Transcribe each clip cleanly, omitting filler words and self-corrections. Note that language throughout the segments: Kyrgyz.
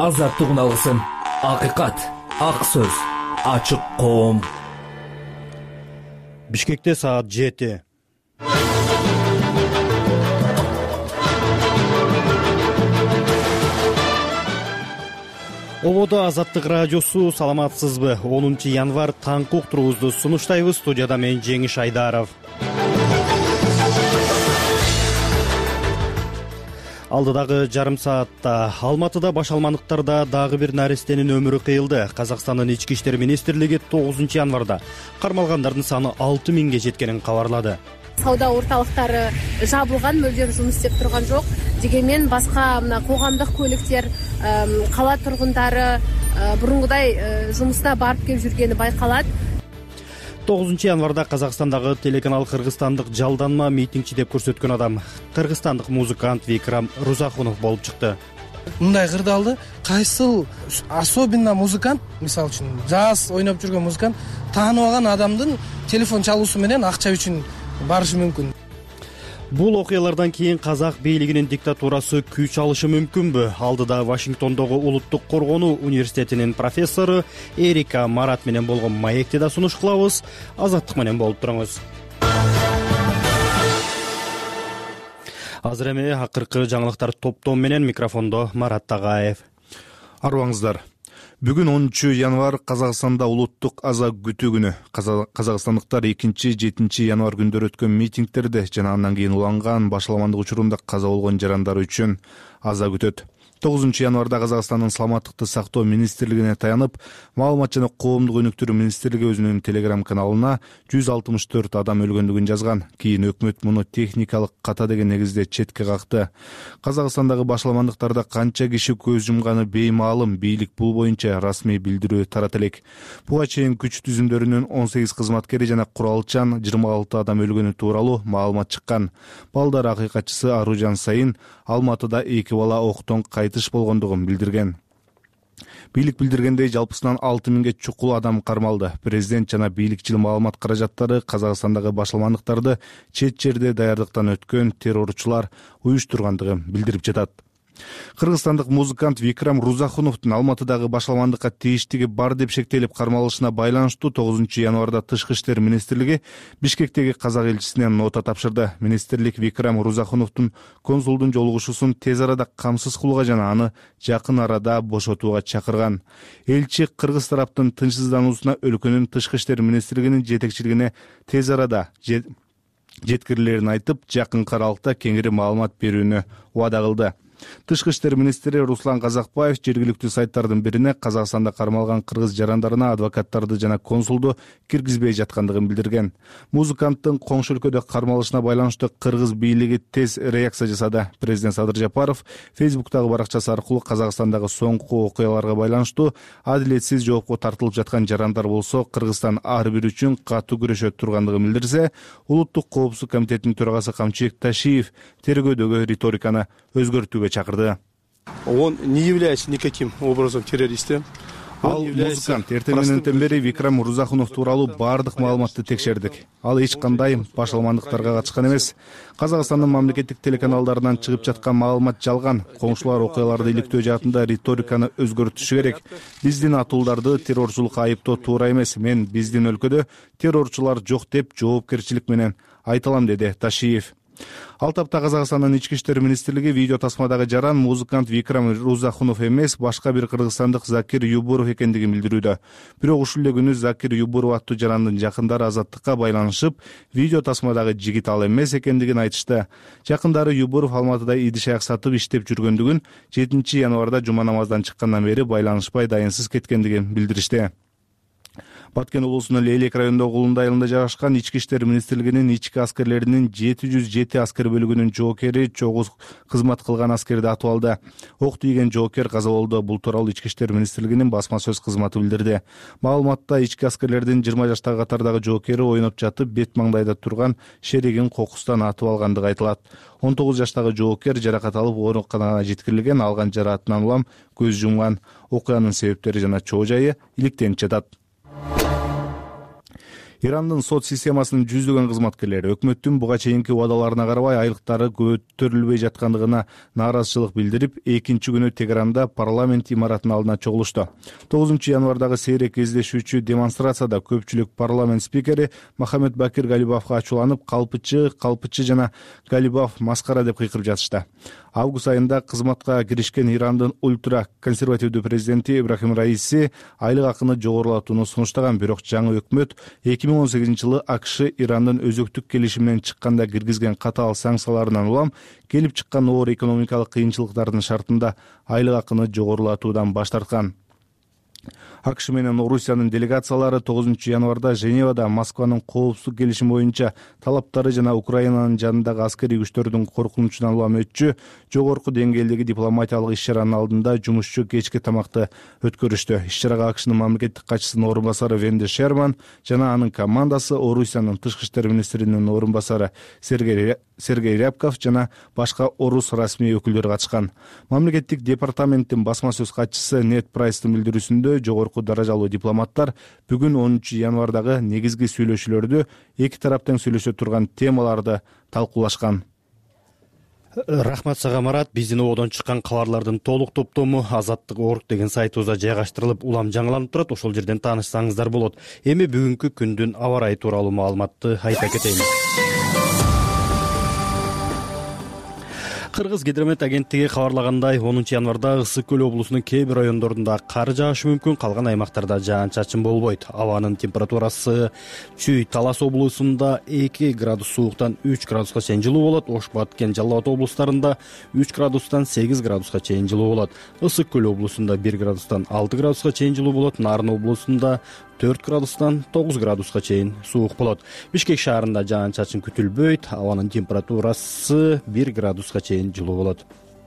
азаттык уналгысын, акыйкат, ак сөз, ачык коом. Бишкекте саат 7. Ободо Азаттык радиосу, саламатсызбы? 10 январь таңкы уктуруубузду сунуштайбыз. Студияда мен Жеңиш Айдаров. Алдыдагы жарым саатта Алматыда башалмандыктарда дагы бир нарестенин өмүрү кыйылды. Казакстандын ички иштер министрлиги 9 январда кармалгандардын саны 6000ге жеткенин кабарлады. Сауда орталыктары жабылган, мөлдем жумуш иштеп турган жок. Дегенмен башка мына коомдук көлүктөр, кала тургундары бурунгудай жумуста барып келип жүргени байкалат. 9 январда Казакстандагы телеканал кыргызстандык жалданма митингчи деп көрсөткөн адам кыргызстандык музыкант Викрам Рузахунов болуп чыкты. Мындай кырдаалды кайсыл особенно музыкант, мисалы үчүн жаз ойноп жүргөн музыкант таанып алган адамдын телефон чалуусу менен акча үчүн барышы мүмкүн. Бул окуялардан кийин казак бийлигинин диктатурасы күч алышы мүмкүнбү? Алдыда Вашингтондогу Улуттук коргонуу университетинин профессору Эрика Марат менен болгон маекти да сунуш кылабыз. Азаттык менен болуп туруңуз. Азыр эми акыркы жаңылыктар топтом менен микрофондо Марат Тагаев. Арыбаңыздар. Бүгүн 10 январь Казакстанда улуттук аза күтүү күнү. Казакстандыктар 2-7 январь күндөрү өткөн митингтерде жана андан кийин уланган башаламандык учурунда каза болгон жарандар үчүн аза күтөт. 9 январда Казакстандын саламаттыкты сактоо министрлигине таянып, маалымат жана коомдук өнүктүрүү министрлиги өзүнүн телеграм каналына 164 адам өлгөндүгүн жазган. Кийин өкмөт муну техникалык ката деген негизде четке какты. Казакстандагы башаламандыктарда канча киши көз жумганы беймаалым, бийлик бул боюнча расмий билдирүү тарата элек. Буга чейин күч түзүмдөрүнүн 18 кызматкери жана куралчан 26 адам өлгөнү тууралуу маалымат чыккан. Балдар акыйкатчысы Аружан Сайын Алматыда 2 бала октон кайтыш болгондугун билдирген. Бийлик билдиргендей жалпысынан 6000ге чукул адам кармалды. Президент жана бийликчил маалымат каражаттары Казакстандагы башаламандыктарды чет жерде даярдыктан өткөн террорчулар уюштургандыгын билдирип жатат. Кыргызстандык музыкант Викрам Рузахуновдун Алматыдагы башаламандыкка тийиштиги бар деп шектелип кармалышына байланыштуу 9 январда Тышкы иштер министрлиги Бишкектеги казак элчисине нота тапшырды. Министрлик Викрам Рузахуновдун консулдун жолугушуусун тез арада камсыз кылууга жана аны жакын арада бошотууга чакырган. Элчи кыргыз тараптын тынчсыздануусуна өлкөнүн Тышкы иштер министрлигинин жетекчилигине тез арада жеткирилерин айтып, жакынкы аралыкта кеңири маалымат берүүнү убада кылды. Тышкы иштер министри Руслан Казакбаев жергиликтүү сайттардын бирине Казакстанда кармалган кыргыз жарандарына адвокаттарды жана консулду киргизбей жаткандыгын билдирген. Музыканттын коңшу өлкөдө кармалышына байланыштуу кыргыз бийлиги тез реакция жасады. Президент Садыр Жапаров Фейсбуктагы баракчасы аркылуу Казакстандагы соңку окуяларга байланыштуу адилетсиз жоопко тартылып жаткан жарандар болсо Кыргызстан ар бири үчүн катуу күрөшөт тургандыгын билдирсе, Улуттук коопсуздук комитетинин төрагасы Камчыбек Ташиев тергөөдөгү риториканы өзгөртүүгө чакырды. Он не является никаким образом террористом. Ал музыкант эртең мененден бери Викрам Рузахунов тууралуу бардык маалыматты текшердик. Ал эч кандай башаламандыктарга катышкан эмес. Казакстандын мамлекеттик телеканалдарынан чыгып жаткан маалымат жалган. Коңшулар окуяларды иликтөө жаатында риториканы өзгөртүшү керек. Биздин атууларды террорчулукка айыптоо туура эмес. Мен биздин өлкөдө террорчулар жок деп жоопкерчилик менен айталам, деди Ташиев. Ал тапта Казакстандын ички иштер министрлиги видео тасмадагы жаран музыкант Викрам Рузахунов эмес, башка бир кыргызстандык Закир Юбуров экендигин билдирүүдө. Бирок ушул эле күнү Закир Юбуров аттуу жарандын жакындары Азаттыкка байланышып, видео тасмадагы жигит ал эмес экендигин айтышты. Жакындары Юбуров Алматыда идиш-аяк сатып иштеп жүргөндүгүн, 7 январда жума намаздан чыккандан бери байланышпай дайынсыз кеткендигин билдиришти. Баткен облусунун Лейлек районундагы Улунда айылында жайгашкан ички иштер министрлигинин ички аскерлеринин 707 аскер бөлүгүнүн жоокери чогуу кызмат кылган аскерди атып алды. Ок тийген жоокер каза болду. Бул тууралуу ички иштер министрлигинин басма сөз кызматы билдирди. Маалыматта ички аскерлердин 20 жаштагы катардагы жоокери ойноп жатып, бет маңдайда турган шеригин кокустан атып алгандыгы айтылат. 19 жаштагы жоокер жаракат алып ооруканага жеткирилген, алган жараатынан улам көз жумган. Окуянын себептери жана чоо жайы иликтенип жатат. Ирандын сот системасынын жүздөгөн кызматкерлери өкмөттүн буга чейинки убадаларына карабай айлыктары көтөрүлбөй жаткандыгына нааразычылык билдирип, экинчи күнү Тегеранда парламент имаратынын алдына чогулушту. 9 январдагы сейрек кездешүүчү демонстрацияда көпчүлүк парламент спикери Мохаммед Бакир Галибафка ачууланып, калпычы жана Галибаф маскара деп кыйкырып жатышты. Август айында кызматка киришкен Ирандын ультра консервативдүү президенти Ибрахим Раиси айлык акыны жогорулатууну сунуштаган, бирок жаңы өкмөт 2018-жылы АКШ Ирандын өзөктүк келишиминен чыкканда киргизген катаал санкцияларынан улам келип чыккан оор экономикалык кыйынчылыктардын шартында айлык акыны жогорулатуудан баш тарткан. АКШ менен Орусиянын делегациялары 9 январда Женевада Москванын коопсуздук келишими боюнча талаптары жана Украинанын жанындагы аскерий күчтөрдүн коркунучунан улам өтчү жогорку деңгээлдеги дипломатиялык иш-чаранын алдында жумушчу кечки тамакты өткөрүштү. Иш-чарага АКШнын мамлекеттик катчысынын орун басары Венди Шерман жана анын командасы, Орусиянын тышкы иштер министринин орун басары Сергей Рябков жана башка орус расмий өкүлдөрү катышкан. Мамлекеттик департаменттин басма сөз катчысы Нет Прайстын билдирүүсүндө жогорку даражалуу дипломаттар бүгүн 10 январдагы негизги сүйлөшүүлөрдө эки тараптын сүйлөшө турган темаларды талкуулашкан. Рахмат сага, Марат. Биздин ободон чыккан кабарлардын толук топтому Азаттык.org деген сайтыбызда жайгаштырылып, улам жаңыланып турат. Ошол жерден таанышсаңыздар болот. Эми бүгүнкү күндүн аба ырайы тууралуу маалыматты айта кетейин. Кыргыз гидромет агенттиги кабарлагандай, 10 январда Ысык көл облусунун кээ бир райондорунда кар жаашы мүмкүн, калган аймактарда жаан-чачын болбойт. Абанын температурасы Чүй Талас облусунда 2 градус сууктан 3 градуска чейин жылуу болот. Ош, Баткен, Жалал Абад облустарында 3 градустан 8 градуска чейин жылуу болот. Ысык көл облусунда 1 градустан 6 градуска чейин жылуу болот. Нарын облусунда 4 градустан 9 градуска чейин суук болот. Бишкек шаарында жаан-чачын күтүлбөйт. Абанын температурасы 1 градуска чейин жылуу болот.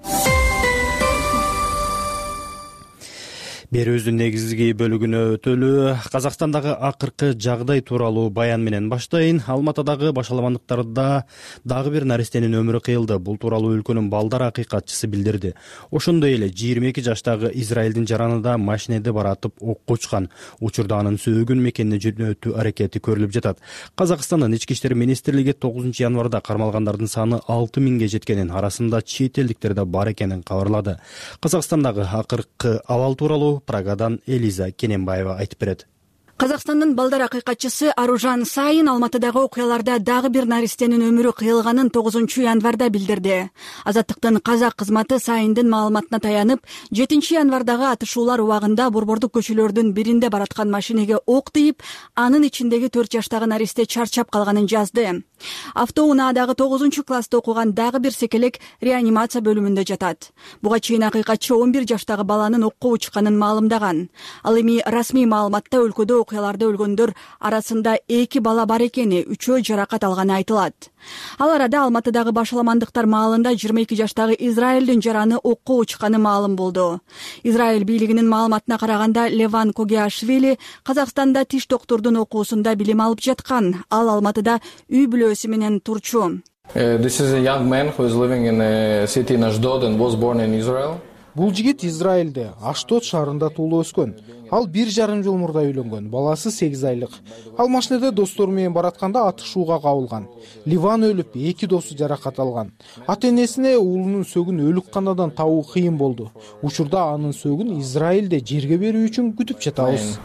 Берүүбүздүн негизги бөлүгүнө өтөлү. Казакстандагы акыркы жагдай тууралуу баян менен баштайын. Алматадагы башаламандыктарда дагы бир наристенин өмүрү кыйылды. Бул тууралуу өлкөнүн балдар акыйкатчысы билдирди. Ошондой эле 22 жаштагы Израилдин жаранында машинеде баратып окко учкан. Учурда анын сөөгүн мекенине жөнөтүү аракети көрүлүп жатат. Казакстандын ички иштер министрлиги 9 январда кармалгандардын саны 6000ге жеткенин, арасында чет элдиктер да бар экенин кабарлады. Казакстандагы акыркы абал тууралуу Прагадан Элиза Кененбаева айтып берет. Казакстандын балдар акыйкатчысы Аружан Сайын Алматыдагы окуяларда дагы бир наристенин өмүрү кыйылганын 9 январда билдирди. Азаттыктын казак кызматы Сайындын маалыматына таянып, 7 январдагы атышуулар убагында борбордук көчөлөрдүн биринде бараткан машинеге ок тийип, анын ичиндеги 4 жаштагы наристе чарчап калганын жазды. Автоунаадагы 9 класста окуган дагы бир секелек реанимация бөлүмүндө жатат. Буга чейин акыйкатчы 11 жаштагы баланын окко учканын маалымдаган. Ал эми расмий маалыматта өлкөдө окуяларда өлгөндөр арасында 2 бала бар экени, 3-өө жаракат алганы айтылат. Ал арада Алматыдагы башаламандыктар маалында 22 жаштагы Израилдин жараны окко учканы маалым болду. Израиль бийлигинин маалыматына караганда, Леван Когиашвили Казакстанда тиш доктурдун окуусунда билим алып жаткан. Ал Алматыда үй бүлөсү менен турчу. This is a young man who is living in a city in Ashdod and was born in Israel. Бул жигит Израилде, Аштот шаарында туулуп өскөн. Ал 1,5 жыл мурда үйлөнгөн. Баласы 8 айлык. Ал машинеде достору менен баратканда атышууга кабылган. Ливан өлүп, 2 досу жаракат алган. Ата-энесине уулунун сөөгүн өлүкканадан табуу кыйын болду. Учурда анын сөөгүн Израилде жерге берүү үчүн күтүп жатабыз.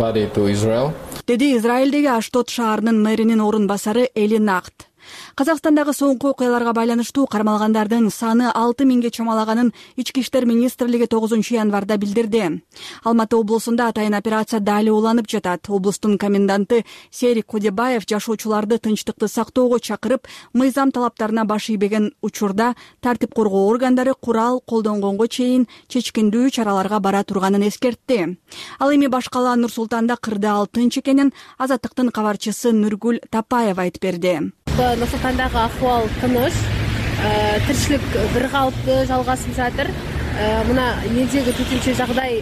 Деди Израилдеги Аштот шаарынын мэринин орун басары Эли Нахт. Казакстандагы соңку окуяларга байланыштуу кармалгандардын саны 6000ге чамалаганын Ички иштер министрлиги 9 январда билдирди. Алматы облусунда атайын операция дали уланып жатат. Облустун коменданты Серик Кудебаев жашоочуларды тынчтыкты сактоого чакырып, мыйзам талаптарына баш ийбеген учурда тартип коргоо органдары курал колдонгонго чейин чечкиндүү чараларга бара турганын эскертти. Ал эми баш кала Нур Султанда кырдаал тынч экенин Азаттыктын кабарчысы Нургул Тапаева айтып берди. Нур Султандагы ахуал тыныч, тиричилик бир калыптуу жалгасып жатыр. Мына элдеги төтөнчө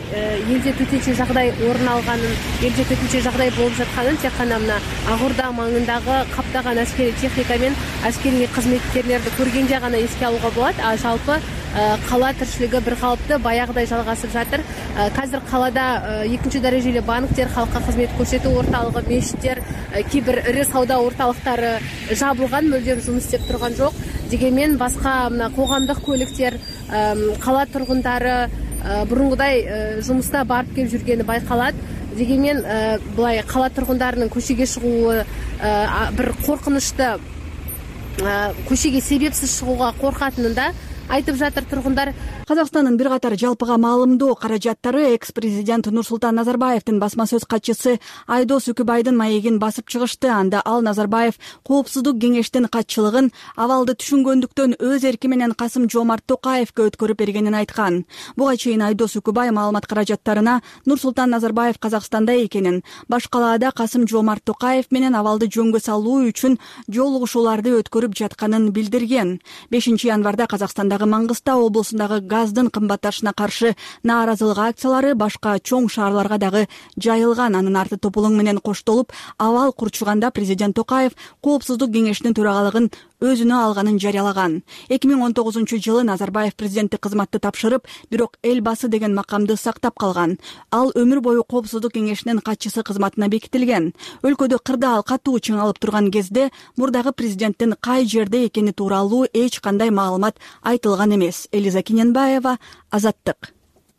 жагдай орун алганын, элде төтөнчө жагдай болуп жатканын тек гана мына Ак Орда маңындагы каптаган аскерий техника менен аскерий кызметкерлерди көргенде гана эске алууга болот. А жалпы кала тиричилиги бир калыптуу баягыдай жалгасып жатыр. Азыр калада экинчи дарежелүү банктер, халыкка кызмет көрсөтүү орталыгы, мечиттер, кээ бир ири сауда орталыктары жабылган, мүлдем жумуш иштеп турган жок. Дегенмен башка мына коомдук көлүктөр, кала тургундары бурунгудай жумуста барып келип жүргени байкалат. Дегенмен булай кала тургундарынын көчөгө чыгуу бир коркунучтуу, көчөгө себепсиз чыгууга коркатынын да айтып жатыр тургундар. Казакстандын бир катар жалпыга маалымдоо каражаттары экс-президент Нурсултан Назарбаевдин басма сөз катчысы Айдос Үкүбайдын маегин басып чыгышты. Анда ал Назарбаев коопсуздук кеңештин катчылыгын абалды түшүнгөндүктөн өз эрки менен Касым-Жомарт Токаевге өткөрүп бергенин айткан. Буга чейин Айдос Үкүбай маалымат каражаттарына Нурсултан Назарбаев Казакстанда экенин, баш калаада Касым-Жомарт Токаев менен абалды жөнгө салуу үчүн жолугушууларды өткөрүп жатканын билдирген. 5-январда Казакстандагы Маңгыстау облусундагы газдын кымбатташына каршы нааразылык акциялары башка чоң шаарларга дагы жайылган. Анын арты топулуң менен коштолуп, абал курчуганда президент Токаев коопсуздук кеңешинин төрагалыгын өзүнө алганын жарыялаган. 2019-жылы Назарбаев президенттик кызматты тапшырып, бирок эл басы деген макамды сактап калган. Ал өмүр бою коопсуздук кеңешинин катчысы кызматына бекитилген. Өлкөдө кырдаал катуу чыңалып турган кезде мурдагы президенттин кай жерде экени тууралуу эч кандай маалымат айтылган эмес. Элиза Киненбаева, Азаттык.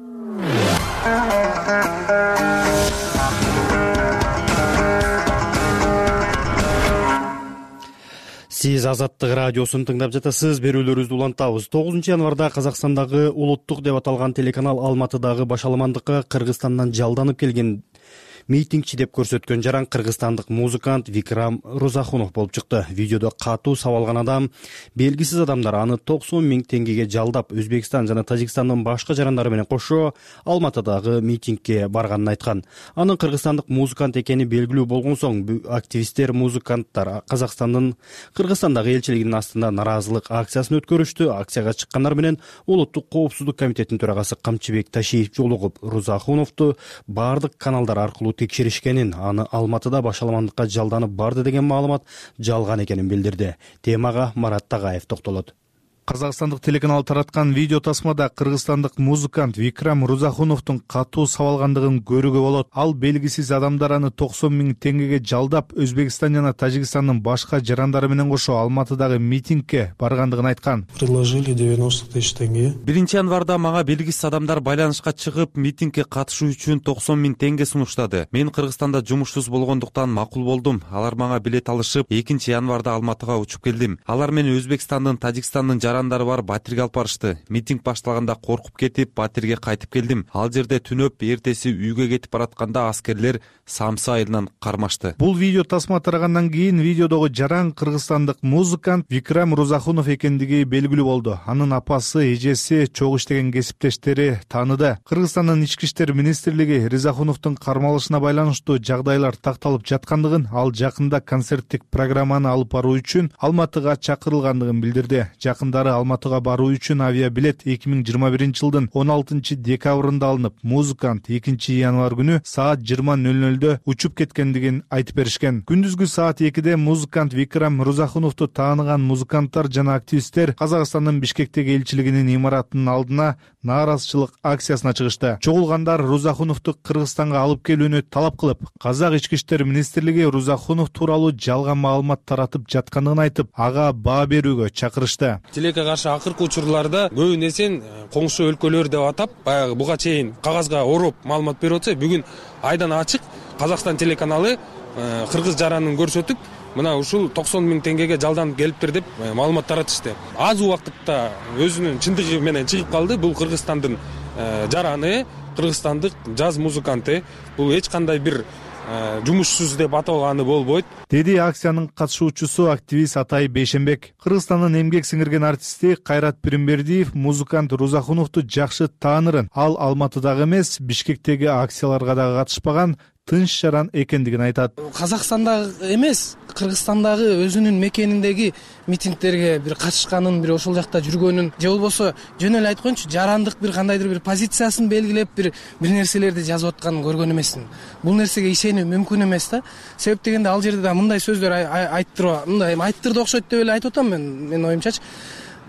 Сиз Азаттык радиосун тыңдап жатасыз. Берүүлөрүбүздү улантабыз. 9-январда Казакстандагы улуттук деп аталган телеканал Алматыдагы башаламандыкка Кыргызстандан жалданып келген митингчи деп көрсөткөн жаран кыргызстандык музыкант Викрам Рузахунов болуп чыкты. Видеодо катуу сабалган адам белгисиз адамдар аны 90 000 теңгеге жалдап, Өзбекстан жана Тажикстандын башка жарандары менен кошо Алматыдагы митингке барганын айткан. Анын кыргызстандык музыкант экени белгилүү болгон соң, активисттер, музыканттар Кыргызстандагы элчилигинин астында наразылык акциясын өткөрүштү. Акцияга чыккандар менен Улуттук коопсуздук комитетинин төрагасы Камчыбек Ташиев жолугуп, Рузахуновду бардык каналдар аркылуу текшеришкенин, аны Алматыда башаламандыкка жалданып барды деген маалымат жалган экенин билдирди. Темага Марат Тагаев токтолот. Казакстандык телеканал тараткан видео тасмада кыргызстандык музыкант Викрам Рузахуновдун катуу сабалгандыгын көрүүгө болот. Ал белгисиз адамдар аны 90 000 теңгеге жалдап, Өзбекстан жана Тажикстандын башка жарандары менен кошо Алматыдагы митингке баргандыгын айткан. Предложили 90 000 теңге. 1-январда мага белгисиз адамдар байланышка чыгып, митингке катышуу үчүн 90 000 теңге сунуштады. Мен Кыргызстанда жумушсуз болгондуктан макул болдум. Алар мага билет алышып, 2-январда Алматыга учуп келдим. Алар мени Өзбекстандын, Тажикстандын жарандары бар батирге алып барышты. Митинг башталганда коркуп кетип, батирге кайтып келдим. Ал жерде түнөп, эртеси үйгө кетип баратканда аскерлер самсы айылынан кармашты. Бул видео тасма тарагандан кийин видеодогу жаран кыргызстандык музыкант Викрам Рузахунов экендиги белгилүү болду. Анын апасы, эжеси, чогуу иштеген кесиптештери тааныды. Кыргызстандын ички иштер министрлиги Рузахуновдун кармалышына байланыштуу жагдайлар такталып жаткандыгын, ал жакында концерттик программаны алып баруу үчүн Алматыга чакырылгандыгын билдирди. Жакындары Алматыга баруу үчүн авиабилет 2021-жылдын 16-декабрында алынып, музыкант 2-январ күнү саат 20:00 учуп кеткендигин айтып беришкен. Күндүзгү саат 2-де музыкант Викрам Рузахуновду тааныган музыканттар жана активисттер Казакстандын Бишкектеги элчилигинин имаратынын алдына нааразычылык акциясына чыгышты. Чогулгандар Рузахуновду Кыргызстанга алып келүүнү талап кылып, Казак ички иштер министрлиги Рузахунов тууралуу жалган маалымат таратып жаткандыгын айтып, ага баа берүүгө чакырышты. Тилекке каршы акыркы учурларда көбүн эсен коңшу өлкөлөр деп атап, баягы буга чейин кагазга ороп маалымат берип атса, бүгүн айдан ачык Казакстан телеканалы кыргыз жаранын көрсөтүп, мына ушул 90 000 теңгеге жалданып келиптир деп маалымат таратышты. Аз убакытта өзүнүн чындыгы менен чыгып калды. Бул Кыргызстандын жараны, кыргызстандык жаз музыканты. Бул эч кандай бир жумушсуз деп аталганы болбойт, деди акциянын катышуучусу активист Атай Бейшенбек. Кыргызстандын эмгек сиңирген артисти Кайрат Пиримбердиев музыкант Рузахуновду жакшы таанырын. Ал Алматыдагы эмес, Бишкектеги акцияларга да катышпаган, тынч жаран экендигин айтат. Казакстандагы эмес, Кыргызстандагы өзүнүн мекениндеги митингтерге бир катышканын, бир ошол жакта жүргөнүн, же болбосо жөн эле айткончу жарандык бир кандайдыр бир позициясын белгилеп бир нерселерди жазып атканын көргөн эмесмин. Бул нерсеге ишенүү мүмкүн эмес да. Себеп дегенде ал жерде да мындай сөздөр айттырды окшойт деп эле айтып атам менин оюмчачы.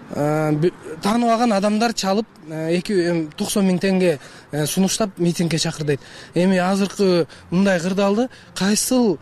тааныбаган адамдар чалып 90 миң теңге сунуштап митингге чакырдайт. Эми азыркы мындай кырдаалды кайсыл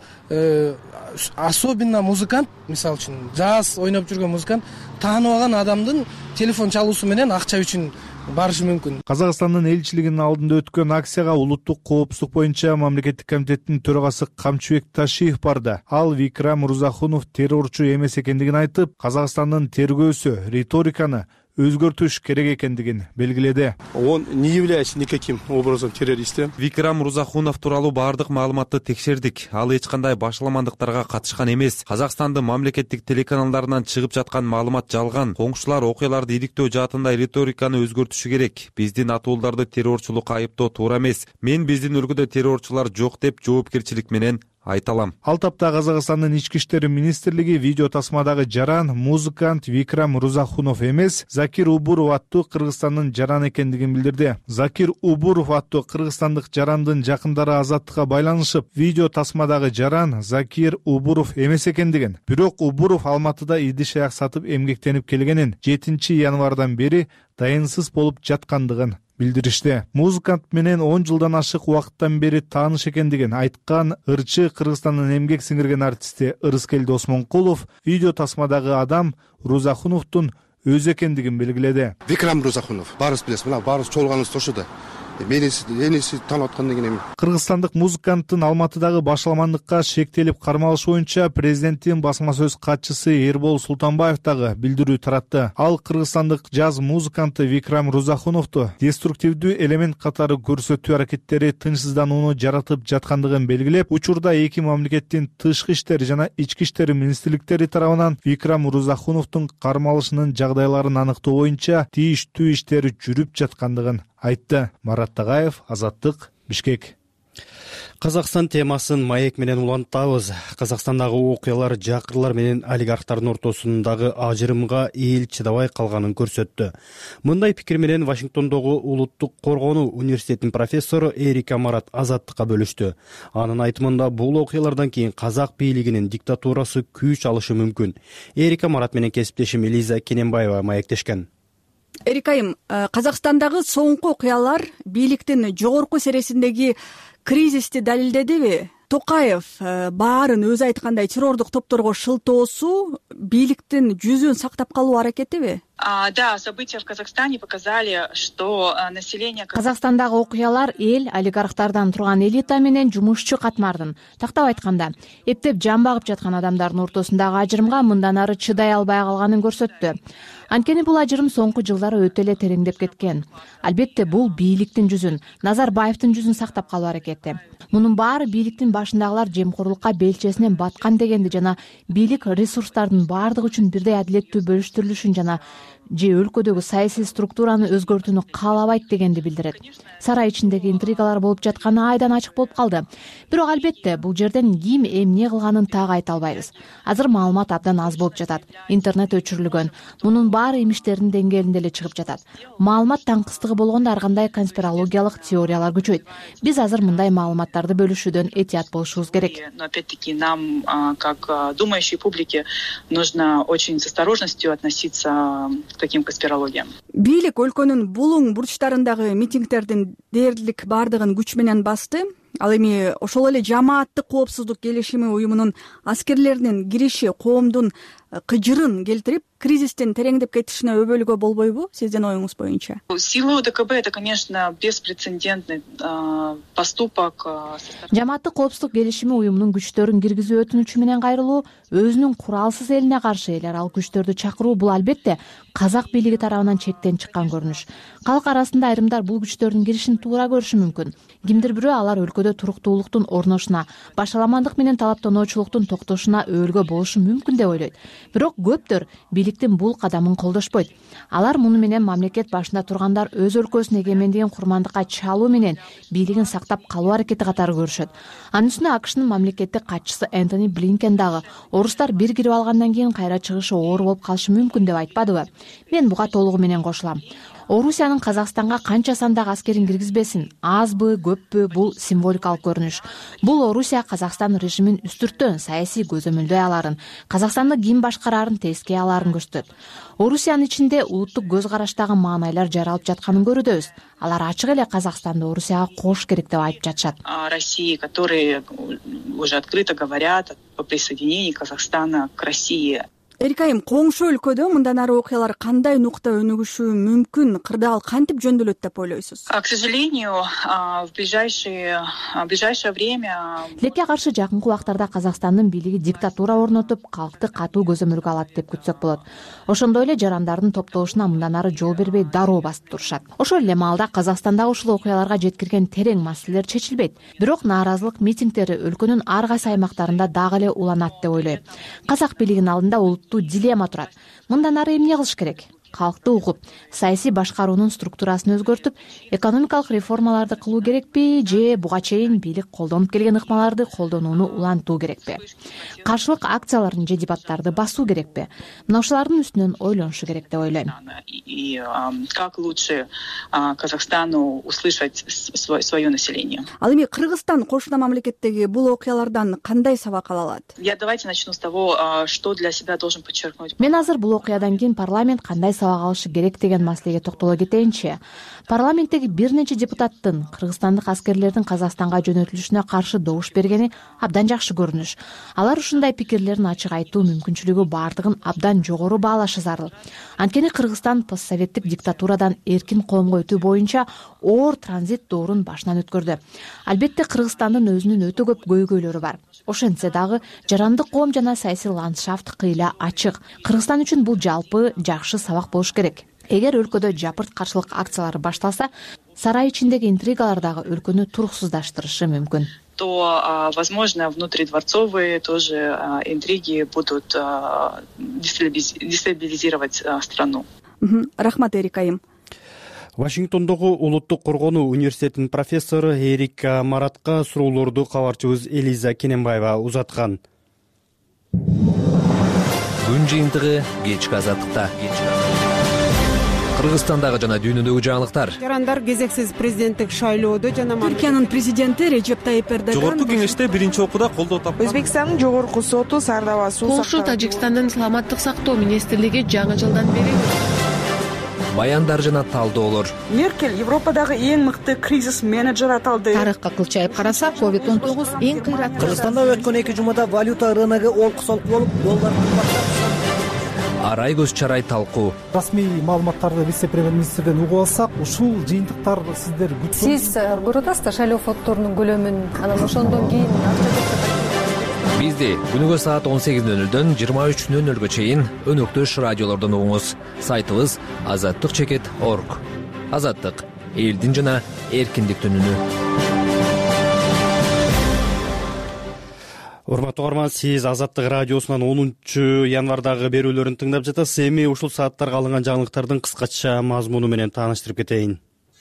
особенно музыкант, мисалы үчүн жаз ойноп жүргөн музыкант тааныбаган адамдын телефон чалуусу менен акча үчүн барышы мүмкүн. Казакстандын элчилигинин алдында өткөн акцияга улуттук коопсуздук боюнча мамлекеттик комитеттин төрагасы Камчыбек Ташиев барды. Ал Викрам Мырзахунов террорчу эмес экендигин айтып, Казакстандын тергөөсү риториканы өзгөртүш керек экендигин белгиледи. Он не является никаким образом террористом. Викрам Мырзахунов тууралуу баардык маалыматты текшердик. Ал эч кандай башаламандыктарга катышкан эмес. Казакстандын мамлекеттик телеканалдарынан чыгып жаткан маалымат жалган. Коңшулар окуяларды иликтөө жаатында риториканы өзгөртүшү керек. Биздин атууларды террорчулукка айыптоо туура эмес. Мен биздин өлкөдө террорчулар жок деп жоопкерчилик менен айта алам. Ал тапта Казакстандын ички иштер министрлиги видео тасмадагы жаран музыкант Викрам Мырзахунов эмес, Закир Убуров аттуу Кыргызстандын жараны экендигин билдирди. Закир Убуров аттуу кыргызстандык жарандын жакындары Азаттыкка байланышып, видео тасмадагы жаран Закир Убуров эмес экендигин, бирок Убуров Алматыда идиш аяк сатып эмгектенип келгенин, 7 январдан бери дайынсыз болуп жаткандыгын билдиришти. Музыкант менен 10 жылдан ашык убакыттан бери тааныш экендигин айткан ырчы Кыргызстандын эмгек сиңирген артисти Ырыскелди Осмонкулов видео тасмадагы адам Рузахуновдун өзү экендигин белгиледи. Викрам Рузахунов, баарыбыз билебиз, мына баарыбыз чолганыбыз ошодо. Энеси таанып аткан деген эми. Кыргызстандык музыканттын Алматыдагы башаламандыкка шектелип кармалышы боюнча президенттин басма сөз катчысы Эрбол Султанбаев дагы билдирүү таратты. Ал кыргызстандык жаз музыканты Викрам Рузахуновду деструктивдүү элемент катары көрсөтүү аракеттери тынчсызданууну жаратып жаткандыгын белгилеп, учурда эки мамлекеттин тышкы иштер жана ички иштер министрликтери тарабынан Викрам Рузахуновдун кармалышынын жагдайларын аныктоо боюнча тийиштүү иштери жүрүп жаткандыгын айтты. Марат Тагаев, Азаттык, Бишкек. Казакстан темасын маек менен улантабыз. Казакстандагы окуялар жакырлар менен олигархтардын ортосундагы ажырымга эл чыдабай калганын көрсөттү. Мындай пикир менен Вашингтондогу Улуттук коргонуу университетинин профессору Эрика Марат Азаттыкка бөлүштү. Анын айтымында бул окуялардан кийин казак бийлигинин диктатурасы күч алышы мүмкүн. Эрика Марат менен кесиптешим Элиза Кененбаева маектешкен. Эрикайым, Казакстандагы соңку окуялар бийликтин жогорку сересиндеги кризисти далилдедиби? Токаев баарын өзү айткандай террордук топторго шылтоосу бийликтин жүзүн сактап калуу аракетиби? Да, события в Казахстане показали, что население... Казакстандагы окуялар эл олигархтардан турган элита менен жумушчу катмардын, тактап айтканда, эптеп жан багып жаткан адамдардын ортосундагы ажырымга мындан ары чыдай албай калганын көрсөттү. Анткени бул ажырым соңку жылдары өтө эле тереңдеп кеткен. Албетте бул бийликтин жүзүн, Назарбаевдин жүзүн сактап калуу аракети. Мунун баары бийликтин башындагылар жемкорлукка белчесинен баткан дегенди жана бийлик ресурстардын баардыгы үчүн бирдей адилеттүү бөлүштүрүлүшүн жана же өлкөдөгү саясий структураны өзгөртүүнү каалабайт дегенди билдирет. Сарай ичиндеги интригалар болуп жатканы айдан ачык болуп калды. Бирок албетте бул жерден ким эмне кылганын так айта албайбыз. Азыр маалымат абдан аз болуп жатат. Интернет өчүрүлгөн. Мунун баары имиштердин деңгээлинде эле чыгып жатат. Маалымат таңкыстыгы болгондо ар кандай конспирологиялык теориялар күчөйт. Биз азыр мындай маалыматтарды бөлүшүүдөн этият болушубуз керек. Но опять-таки нам, как думающей публике, нужно очень с осторожностью относиться к таким конспирологиям. Бийлик өлкөнүн булуң бурчтарындагы митингдердин дээрлик баардыгын күч менен басты. Ал эми ошол эле жамааттык коопсуздук келишими уюмунун аскерлеринин кириши коомдун кыжырын келтирип, кризистин тереңдеп кетишине өбөлгө болбойбу? Сиздин оюңуз боюнча. Сила ОДКБ — это, конечно, беспрецедентный поступок. Жамааттык коопсуздук келишими уюмунун күчтөрүн киргизүү өтүнүчү менен кайрылуу өзүнүн куралсыз элине каршы эларалык күчтөрдү чакыруу бул албетте казак бийлиги тарабынан чектен чыккан көрүнүш. Калк арасында айрымдар бул күчтөрдүн киришин туура көрүшү мүмкүн. Кимдир бирөө алар өлкөдө туруктуулуктун орношуна, башаламандык менен талаптоочулуктун токтошуна өөлгө болушу мүмкүн деп ойлойт. Бирок көптөр бийликтин бул кадамын колдошпойт. Алар муну менен мамлекет башында тургандар өз өлкөсүнүн эгемендигин курмандыкка чалуу менен бийлигин сактап калуу аракети катары көрүшөт. Анын үстүнө АКШнын мамлекеттик катчысы Энтони Блинкен дагы орустар бир кирип алгандан кийин кайра чыгышы оор болуп калышы мүмкүн деп айтпадыбы? Мен буга толугу менен кошулам. Орусиянын Казакстанга канча сандагы аскерин киргизбесин, азбы, көппү, бул символикалык көрүнүш. Бул Орусия Казакстан режимин үстүртөн саясий көзөмөлдөй аларын, Казакстанды ким башкарарын тескей аларын көрсөтөт. Орусиянын ичинде улуттук көз караштагы маанайлар жаралып жатканын көрүүдөбүз. Алар ачык эле Казакстанды Орусияга кош керек деп айтып жатышат. России, которые уже открыто говорят о присоединении Казахстана к России. Эрик айым, коңшу өлкөдө мындан ары окуялар кандай нукта өнүгүшү мүмкүн? Кырдаал кантип жөндөлөт деп ойлойсуз? К сожалению, в ближайшее время Тилекке каршы жакынкы убактарда Казакстандын бийлиги диктатура орнотуп, калкты катуу көзөмөлгө алат деп күтсөк болот. Ошондой эле жарандардын топтолушуна мындан ары жол бербей дароо басып турушат. Ошол эле маалда Казакстандагы ушул окуяларга жеткирген терең маселелер чечилбейт. Бирок нааразылык митингдери өлкөнүн ар кайсы аймактарында дагы эле уланат деп ойлойм. Казак бийлигинин алдында дилемма турат. Мындан ары эмне кылыш керек? Калкты угуп, саясий башкаруунун структурасын өзгөртүп, экономикалык реформаларды кылуу керекпи же буга чейин бийлик колдонуп келген ыкмаларды колдонууну улантуу керекпи? Каршылык акцияларын же дебаттарды басуу керекпи? Мына ушулардын үстүнөн ойлонушу керек деп ойлойм. И как лучше Казахстану услышать свое население. Ал эми Кыргызстан кошуна мамлекеттеги бул окуялардан кандай сабак ала алат? Давайте начну с того, что для себя должен подчеркнуть. Мен азыр бул окуядан кийин парламент кандай сабак алышы керек деген маселеге токтоло кетейинчи. Парламенттеги бир нече депутаттын кыргызстандык аскерлердин Казакстанга жөнөтүлүшүнө каршы добуш бергени абдан жакшы көрүнүш. Алар ушундай пикирлерин ачык айтуу мүмкүнчүлүгү бардыгын абдан жогору баалашы зарыл. Анткени Кыргызстан постсоветтик диктатурадан эркин коомго өтүү боюнча оор транзит доорун башынан өткөрдү. Албетте Кыргызстандын өзүнүн өтө көп көйгөйлөрү бар. Ошентсе дагы жарандык коом жана саясий ландшафт кыйла ачык. Кыргызстан үчүн бул жалпы жакшы сабак болуш керек. Эгер өлкөдө жапырт каршылык акциялары башталса, сарай ичиндеги интригалар дагы өлкөнү туруксуздаштырышы мүмкүн. То, возможно, внутридворцовые тоже интриги будут дестабилизировать страну. Рахмат, Эрик айым. Вашингтондогу Улуттук коргонуу университетинин профессору Эрика Маратка суроолорду кабарчыбыз Элиза Кененбаева узаткан. Күн жыйынтыгы кечки азаттыкта. Кыргызстандагы жана дүйнөдөгү жаңылыктар. Жарандар кезексиз президенттик шайлоодо жана Түркиянын президенти Режеп Тайип Эрдоган Жогорку кеңеште биринчи окууда колдоо тапкан. Өзбекстандын жогорку соту Сардаба суу Полша Тажикстандын саламаттык сактоо министрлиги жаңы жылдан бери Баяндар жана талдоолор. Меркель Европадагы эң мыкты кризис менеджер аталды. Тарыхка кылчайып караса, COVID-19 эң кыйраттуу. Кыргызстанда өткөн 2 жумада валюта рыногу олку-солку болуп, доллар арай көз чарай талкуу. Расмий маалыматтарды вице-премьер-министрден угуп алсак, ушул жыйынтыктар сиздер Сиз көрүп атасыздар шайлоо фонддорунун көлөмүн, анан ошондон кийин Бизди күнүгө саат 18:00дөн 23:00га чейин өнөктөш радиолордон угуңуз. Сайтыбыз azattik.org. Азаттык элдин жана эркиндиктин үнү. Урматтуу угарман, сиз Азаттык радиосунан 10-январдагы берүүлөрүн тыңдап жатасыз. Эми ушул сааттарга алынган жаңылыктардын кыскача мазмуну менен тааныштырып кетейин.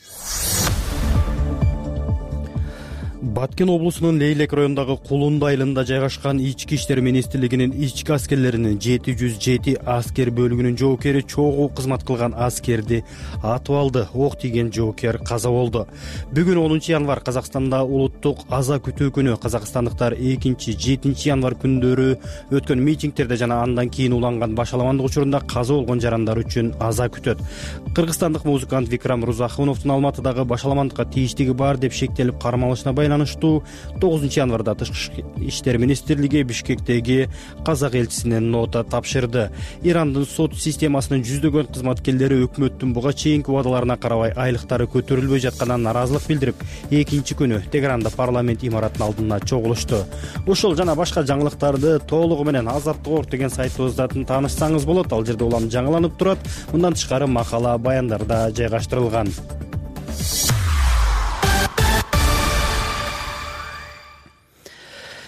Баткен облусунун Лейлек районундагы Кулунду айылында жайгашкан Ички иштер министрлигинин ички аскерлеринин 707 аскер бөлүгүнүн жоокери чогуу кызмат кылган аскерди атып алды. Ок тийген жоокер каза болду. Бүгүн 10 январ Казакстанда улуттук аза күтүү күнү. Казакстандыктар 2-7 январ күндөрү өткөн митингдерде жана андан кийин уланган башаламандык учурунда каза болгон жарандар үчүн аза күтөт. Кыргызстандык музыкант Викрам Рузахуновдун Алматыдагы башаламандыкка тийиштиги бар деп шектелип кармалышына байланыштуу 9 январда Тышкы иштер министрлиги Бишкектеги казак элчисине нота тапшырды. Ирандын сот системасынын жүздөгөн кызматкерлери өкмөттүн буга чейинки убадаларына карабай айлыктары көтөрүлбөй жатканынан наразылык билдирип, экинчи күнү Тегеранда парламент имаратынын алдына чогулушту. Ушул жана башка жаңылыктарды толугу менен Азаттык.org деген сайтыбыздан таанышсаңыз болот. Ал жерде улам жаңыланып турат. Мындан тышкары макала, баяндар да жайгаштырылган.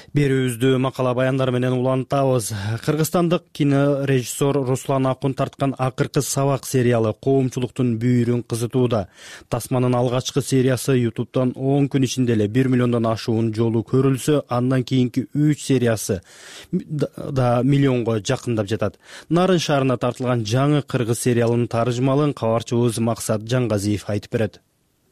Берүүбүздү макала баяндар менен улантабыз. Кыргызстандык кинорежиссер Руслан Акун тарткан акыркы сабак сериалы коомчулуктун бүйүрүн кызытууда. Тасманын алгачкы сериясы YouTube'дан 10 күн ичинде эле 1 миллиондон ашуун жолу көрүлсө, андан кийинки 3 сериясы да миллионго жакындап жатат. Нарын шаарына тартылган жаңы кыргыз сериалынын таржымалын кабарчыбыз Максат Жаңгазиев айтып берет.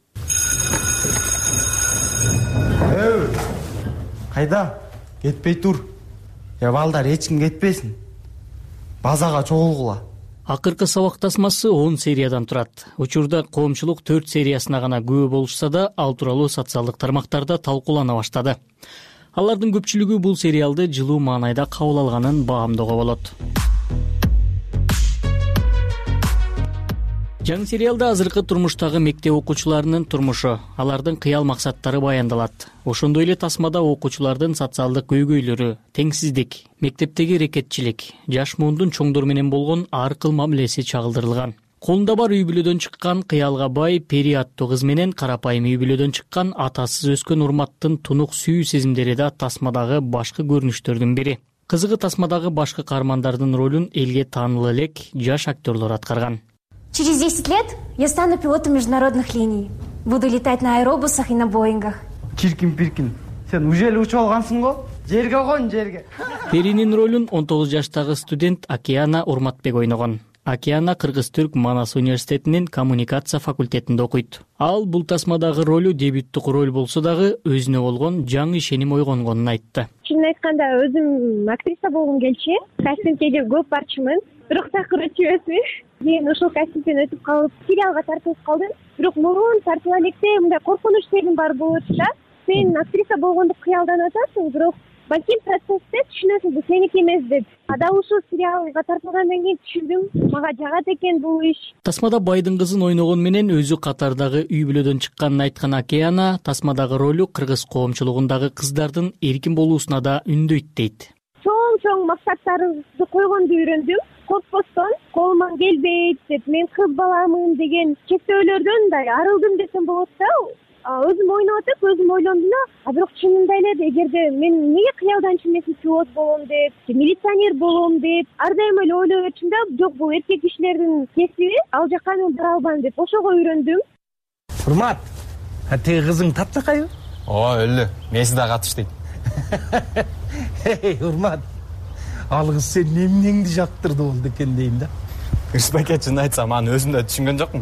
Кайда? Кетпей тур. Балдар эч ким кетпесин. Базага чогулгула. Акыркы сабак тасмасы 10 сериядан турат. Учурда коомчулук 4 сериясына гана күбө болушса да, ал тууралуу социалдык тармактарда талкуулана баштады. Алардын көпчүлүгү бул сериалды жылуу маанайда кабыл алганын баамдоого болот. Жаңы сериалда азыркы турмуштагы мектеп окуучуларынын турмушу, алардын кыял максаттары баяндалат. Ошондой эле тасмада окуучулардын социалдык көйгөйлөрү, теңсиздик, мектептеги рекетчилик, жаш муундун чоңдор менен болгон ар кыл мамилеси чагылдырылган. Колунда бар үй бүлөдөн чыккан кыялга бай Пери аттуу кыз менен карапайым үй бүлөдөн чыккан атасыз өскөн Урматтын тунук сүйүү сезимдери да тасмадагы башкы көрүнүштөрдүн бири. Кызыгы тасмадагы башкы каармандардын ролун элге таанылуу элек жаш актерлор аткарган. Через 10 лет я стану пилотом международных линий. Буду летать на аэробусах и на Боингах. Чиркин-пиркин, сен уже эле учуп алгансың го? Жерге кон, жерге. Перинин ролун 19 жаштагы студент Акияна Урматбек ойногон. Акияна Кыргыз-Түрк Манас университетинин коммуникация факультетинде окуйт. Ал бул тасмадагы ролу дебюттук роль болсо дагы өзүнө болгон жаңы ишеним ойгонгонун айтты. Чынын айтканда өзүм актриса болгум келчү. Кастингге көп барчумун. Бирок такыр өтүп эмесмин. Мен ошол кастингден өтүп калып, сериалга тартылып калдым. Бирок мурун тартыла электе мындай коркунуч сезим бар болот да. Сен актриса болгондук кыялданып атасың, бирок балким процессте түшүнөсүң, бул сеники эмес деп. Ада ушул сериалга тартылгандан кийин түшүндүм, мага жагат экен бул иш. Тасмада байдын кызын ойногон менен өзү катардагы үй бүлөдөн чыкканын айткан Акияна тасмадагы ролу кыргыз коомчулугундагы кыздардын эркин болуусуна да үндөйт дейт. Чоң максаттарымды койгонду үйрөндүм. Коркпостон, колуман келбейт деп, мен кыз баламын деген чектөөлөрдөн мындай арылдым десем болот да. Өзүм ойноп атып, өзүм ойлондум да, бирок чынында эле эгерде мен эмнеге кыялдан чимесин пилот болом деп, милиционер болом деп, ар дайым эле ойлоп өтчүм да, жок бул эркек кишилердин кесиби, ал жакка мен бара албайм деп, ошого үйрөндүм. Урмат, тиги кызың таптакайбы? Ооба, өлү. Меси да катыштыйт. Урмат, ал кыз сен эмнеңди жактырды болду экен дейм да. Ырысбеке, чын айтсам, аны өзүм да түшүнгөн жокмун.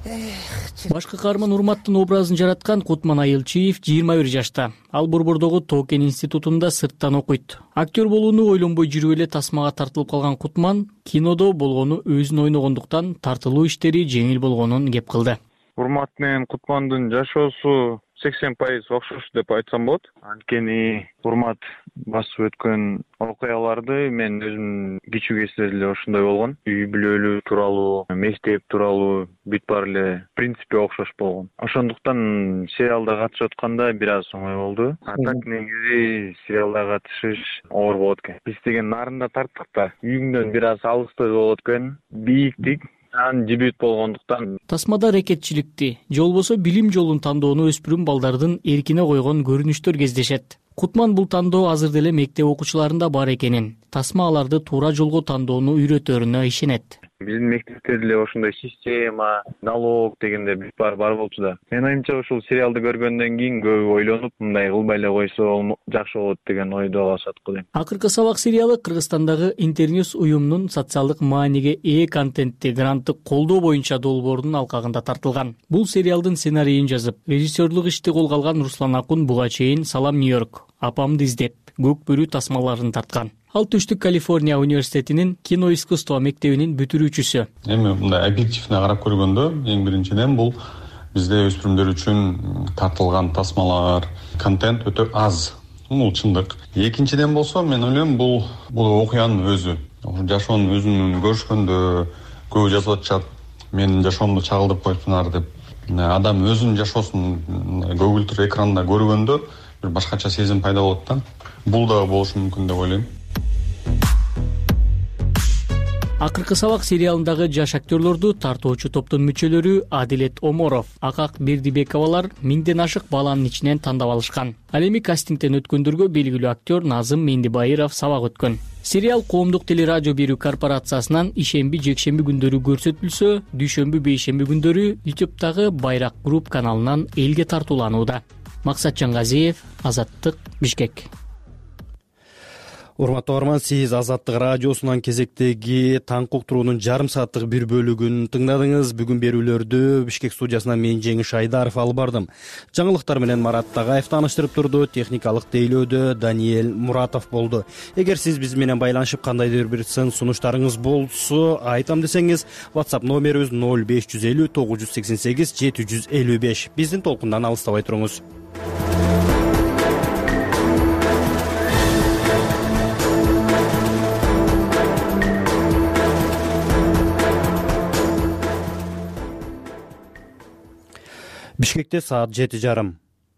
Башкы каарман Урматтын образын жараткан Кутман Айылчиев 21 жашта. Ал Борбордогу Токен институтунда сырттан окуйт. Актер болууну ойлонбой жүрүп эле тасмага тартылып калган Кутман кинодо болгону өзүн ойногондуктан тартылуу иштери жеңил болгонун кеп кылды. Урмат менен Кутмандын жашоосу 80% окшош деп айтсам болот. Анткени Урмат басып өткөн окуяларды мен өзүм кичүү кезинде эле ошондой болгон. Үй бүлөлүү тууралуу, мектеп тууралуу бүт баары эле принципи окшош болгон. Ошондуктан сериалда катышып атканда бир аз оңой болду. А так негизи сериалда катышыш оор болот экен. Биз деген нарында тарттык да. Үйүңдөн бир аз алыстай болот экен. Бийиктик дебют болгондуктан тасмада рекетчиликти же болбосо билим жолун тандоону өспүрүм балдардын эркине койгон көрүнүштөр кездешет. Кутман бул тандоо азыр деле мектеп окуучуларында бар экенин, тасма аларды туура жолго тандоону үйрөтөрүнө ишенет. Биздин мектепте деле ошондой система, налог дегенде бүт баары бар болчу да. Мен оюмча ушул сериалды көргөндөн кийин көп ойлонуп, мындай кылбай эле койсо жакшы болот деген ойдо калышат го дейм. Акыркы сабак сериалы Кыргызстандагы Интерньюз уюмунун социалдык мааниге ээ контентти гранттык колдоо боюнча долбоорунун алкагында тартылган. Бул сериалдын сценарийин жазып, режиссерлук ишти колго алган Руслан Акун буга чейин Салам Нью-Йорк, Апамды издеп, Көк бөрү тасмаларын тарткан. Ал Түштүк Калифорния университетинин кино искусство мектебинин бүтүрүүчүсү. Эми мындай объективне карап көргөндө, эң биринчиден бул бизде өспүрүмдөр үчүн тартылган тасмалар, контент өтө аз. Бул чындык. Экинчиден болсо, мен ойлойм бул окуянын өзү. Жашоонун өзүн көрүшкөндө көбү жазып атышат. Менин жашоомду чагылдырып коюптунар деп. Адам өзүнүн жашоосун көгүлтүр экранда көргөндө бир башкача сезим пайда болот да. Бул да болушу мүмкүн деп ойлойм. Акыркы сабак сериалындагы жаш актерлорду тартуучу топтун мүчөлөрү Адилет Оморов, Акак Бердибековалар миңден ашык баланын ичинен тандап алышкан. Ал эми кастингден өткөндөргө белгилүү актер Назым Мендибайыров сабак өткөн. Сериал коомдук телерадио берүү корпорациясынан ишемби, жекшемби күндөрү көрсөтүлсө, дүйшөмбү, бейшемби күндөрү YouTube'дагы Байрак Групп каналынан элге тартууланууда. Максат Жангазиев, Азаттык, Бишкек. Урматтуу угарман, сиз Азаттык радиосунан кезектеги таң уктуруунун жарым сааттык бир бөлүгүн тыңдадыңыз. Бүгүн берүүлөрдү Бишкек студиясынан мен Жеңиш Айдаров алып бардым. Жаңылыктар менен Марат Тагаев тааныштырып турду. Техникалык тейлөөдө Даниэль Муратов болду. Эгер сиз биз менен байланышып кандайдыр бир сын сунуштарыңыз болсо, айтам десеңиз, WhatsApp номерибиз 0550 988 755. Биздин толкундан алыстабай туруңуз. Бишкекте саат 7:30.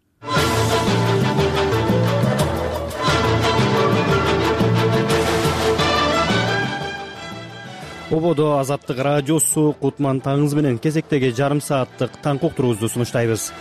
Ободо Азаттык радиосу Кутман таңыңыз менен кезектеги жарым сааттык таң уктуруубузду сунуштайбыз.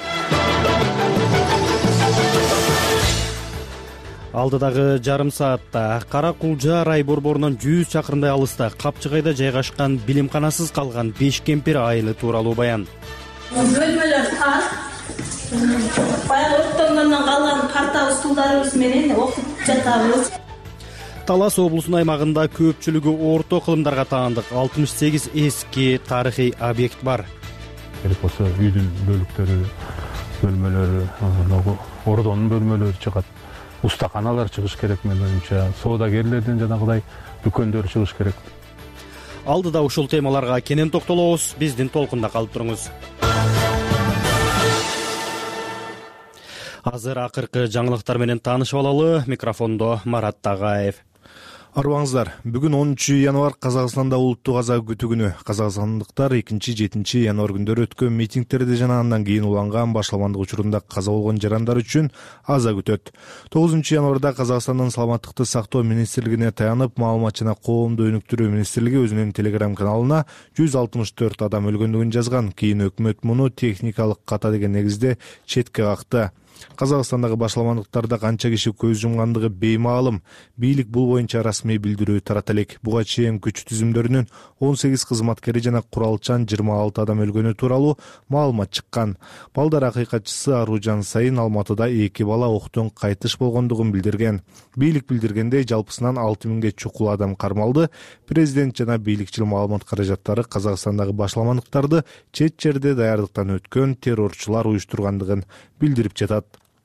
Алдыдагы жарым саатта Кара Кулжа рай борборунан 100 чакырымдай алыста Капчыгайда жайгашкан билимканасыз калган 5 кемпир айылы тууралуу баян. Бөлмөлөр тар. Баягы өрттөнгөндөн калган карта стулдарыбыз менен окуп жатабыз. Талас облусунун аймагында көпчүлүгү орто кылымдарга таандык 68 эски тарыхый объект бар. Керек болсо үйдүн бөлүктөрү, бөлмөлөрү, ордонун бөлмөлөрү чыгат. Устаканалар чыгыш керек менимче. Соодагерлердин жанагыдай дүкөндөр чыгыш керек. Алдыда ушул темаларга кенен токтолобуз. Биздин толкунда калып туруңуз. Азыр акыркы жаңылыктар менен таанышып алалы. Микрофондо Марат Тагаев. Арбаңыздар, бүгүн 10 январ Казакстанда улуттук аза күтүү күнү. Казакстандыктар 2-7 январ күндөрү өткөн митингтерде жана андан кийин уланган башаламандык учурунда каза болгон жарандар үчүн аза күтөт. 9 январда Казакстандын саламаттыкты сактоо министрлигине таянып, маалымат жана коомду өнүктүрүү министрлиги өзүнүн телеграм каналына 164 адам өлгөндүгүн жазган. Кийин өкмөт муну техникалык ката деген негизде четке какты. Казакстандагы башаламандыктарда канча киши көз жумгандыгы беймаалым. Бийлик бул боюнча расмий билдирүү тарата элек. Буга чейин күч түзүмдөрүнүн 18 кызматкери жана куралчан 26 адам өлгөнү тууралуу маалымат чыккан. Балдар акыйкатчысы Аружан Сайын Алматыда 2 бала октон кайтыш болгондугун билдирген. Бийлик билдиргендей, жалпысынан 6000ге чукул адам кармалды. Президент жана бийликчил маалымат каражаттары Казакстандагы башаламандыктарды чет жерде даярдыктан өткөн террорчулар уюштургандыгын билдирип жатат.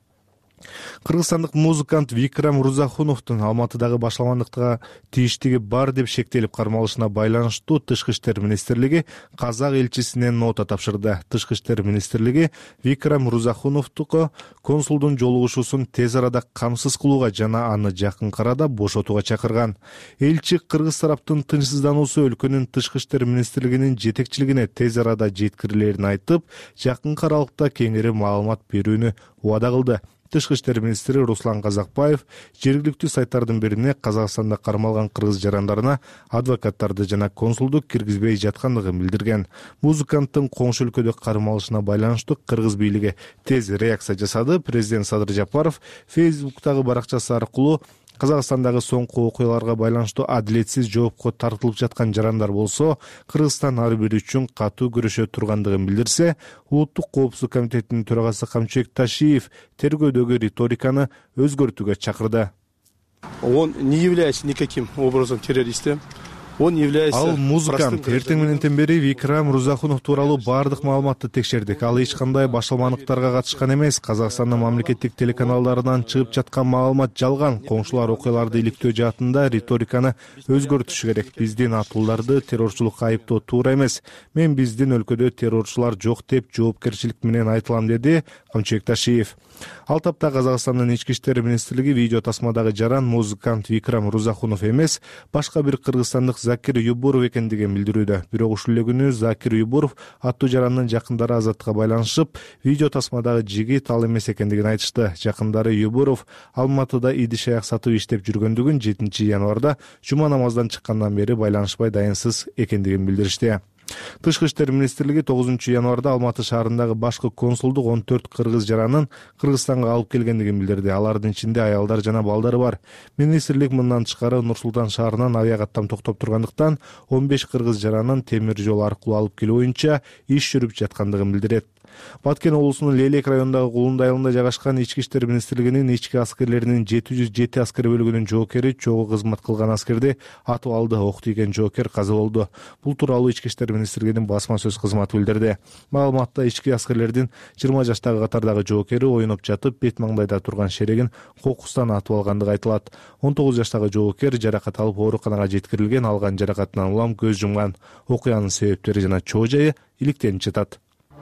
Кыргызстандык музыкант Викрам Рузахуновдун Алматыдагы башаламандыкка тийиштиги бар деп шектелип кармалышына байланыштуу Тышкы иштер министрлиги казак элчисинен нота тапшырды. Тышкы иштер министрлиги Викрам Рузахуновдуку консулдун жолугушуусун тез арада камсыз кылууга жана аны жакынкы арада бошотууга чакырган. Элчи кыргыз тараптын тынчсыздануусу өлкөнүн Тышкы иштер министрлигинин жетекчилигине тез арада жеткирилерин айтып, жакынкы аралыкта кеңири маалымат берүүнү убада кылды. Тышкы иштер министри Руслан Казакбаев жергиликтүү сайттардын бирине Казакстанда кармалган кыргыз жарандарына адвокаттарды жана консулду киргизбей жаткандыгын билдирген. Музыканттын коңшу өлкөдө кармалышына байланыштуу кыргыз бийлиги тез реакция жасады. Президент Садыр Жапаров Facebook'тагы баракчасы аркылуу Казакстандагы соңку окуяларга байланыштуу адилетсиз жоопко тартылып жаткан жарандар болсо, Кыргызстан ар бири үчүн катуу күрөшө тургандыгын билдирсе, Улуттук коопсуздук комитетинин төрагасы Камчыбек Ташиев тергөөдөгү риториканы өзгөртүүгө чакырды. Он не является никаким образом террористом. Он является... Ал музыкант. Эртең мененден бери Викрам Рузахунов тууралуу бардык маалыматты текшердик. Ал эч кандай башаламандыктарга катышкан эмес. Казакстандын мамлекеттик телеканалдарынан чыгып жаткан маалымат жалган. Коңшулар окуяларды иликтөө жаатында риториканы өзгөртүшү керек. Биздин атууларды террорчулукка айыптоо туура эмес. Мен биздин өлкөдө террорчулар жок деп жоопкерчилик менен айтылам, деди Камчыбек Ташиев. Ал тапта Казакстандын ички иштер министрлиги видео тасмадагы жаран музыкант Викрам Рузахунов эмес, башка бир кыргызстандык Закир Юбуров экендигин билдирүүдө. Бирок ушул эле күнү Закир Юбуров аттуу жарандын жакындары Азаттыкка байланышып, видео тасмадагы жигит ал эмес экендигин айтышты. Жакындары Юбуров Алматыда идиш аяк сатып иштеп жүргөндүгүн 7 январда жума намаздан чыккандан бери байланышпай дайынсыз экендигин билдиришти. Тышкы иштер министрлиги 9 январда Алматы шаарындагы башкы консулдук 14 кыргыз жаранын Кыргызстанга алып келгендигин билдирди. Алардын ичинде аялдар жана балдар бар. Министрлик мындан тышкары Нур-Султан шаарынан авиакаттам токтоп тургандыктан 15 кыргыз жаранын темир жол аркылуу алып келүү боюнча иш жүрүп жаткандыгын билдирет. Баткен облусунун Лелек районундагы Кулунду айылында жайгашкан Ички иштер министрлигинин ички аскерлеринин 707 аскер бөлүгүнүн жоокери чогуу кызмат кылган аскерди атып алды. Ок тийген жоокер каза болду. Бул тууралуу Ички иштер министрлигинин басма сөз кызматы билдирди. Маалыматта ички аскерлердин 20 жаштагы катардагы жоокери оюнуп жатып, бет маңдайда турган шерегин кокустан атып алгандыгы айтылат. 19 жаштагы жоокер жаракат алып ооруканага жеткирилген, алган жаракатынан улам көз жумган. Окуянын себептери жана чоо жайы иликтенип жатат.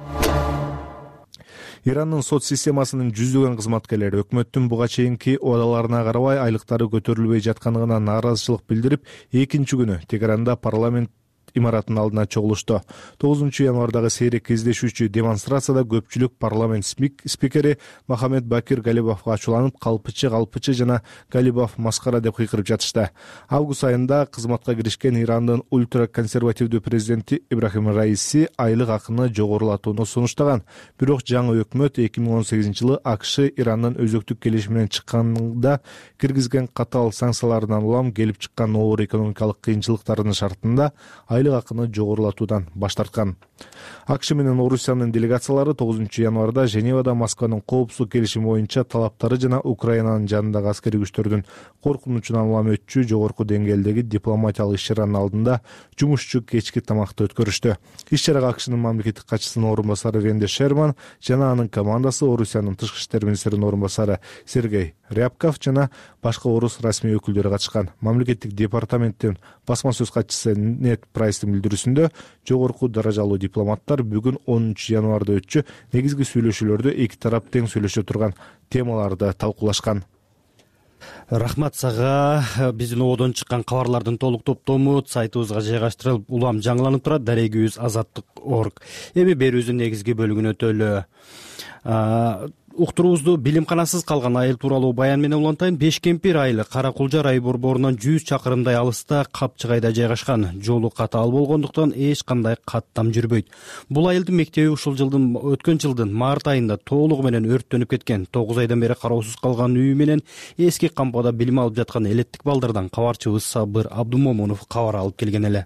Ирандын сот системасынын жүздөгөн кызматкерлери өкмөттүн буга чейинки убадаларына карабай айлыктары көтөрүлбөй жатканына нааразычылык билдирип, экинчи күнү Тегеранда парламент имаратынын алдына чогулушту. 9 январдагы сейрек кездешүүчү демонстрацияда көпчүлүк парламент спикери Мохаммед Бакир Галибовго ачууланып, калпычы жана Галибов маскара деп кыйкырып жатышты. Август айында кызматка киришкен Ирандын ультраконсервативдүү президенти Ибрахим Раиси айлык акыны жогорулатууну сунуштаган. Бирок жаңы өкмөт 2018-жылы АКШ Ирандын өзөктүк келишиминен чыкканда киргизген катаал санкцияларынан улам келип чыккан оор экономикалык кыйынчылыктардын шартында айлык акыны жогорулатуудан баш тарткан. АКШ менен Орусиянын делегациялары 9 январда Женевада Москванын коопсуздук келишими боюнча талаптары жана Украинанын жанындагы аскерий күчтөрдүн коркунучунан улам өтчү жогорку деңгээлдеги дипломатиялык иш-чаранын алдында жумушчу кечки тамакты өткөрүштү. Иш-чарага АКШнын мамлекеттик катчысынын орун басары Венди Шерман жана анын командасы, Орусиянын тышкы иштер министринин орун басары Сергей Рябков жана башка орус расмий өкүлдөрү катышкан. Мамлекеттик департаменттин басма сөз катчысы Нет Прайстын билдирүүсүндө жогорку даражалуу дипломаттар бүгүн 10 январда өтчү негизги сүйлөшүүлөрдө эки тарап тең сүйлөшө турган темаларды талкуулашкан. Рахмат сага. Биздин ободон чыккан кабарлардын толук топтому сайтыбызга жайгаштырылып, улам жаңыланып турат. Дарегибиз Азаттык.org. Эми берүүбүздүн негизги бөлүгүнө өтөлү. Уктуруубузду билимканасыз калган айыл тууралуу баян менен улантайын. Бешкемпир айылы Кара Кулжар ай борборунан 100 чакырымдай алыста Капчыгайда жайгашкан. Жолу катаал болгондуктан эч кандай каттам жүрбөйт. Бул айылдын мектеби ушул жылдын өткөн жылдын март айында толугу менен өрттөнүп кеткен. 9 айдан бери кароосуз калган үйү менен эски кампада билим алып жаткан элеттик балдардан кабарчыбыз Сабыр Абдумомунов кабар алып келген эле.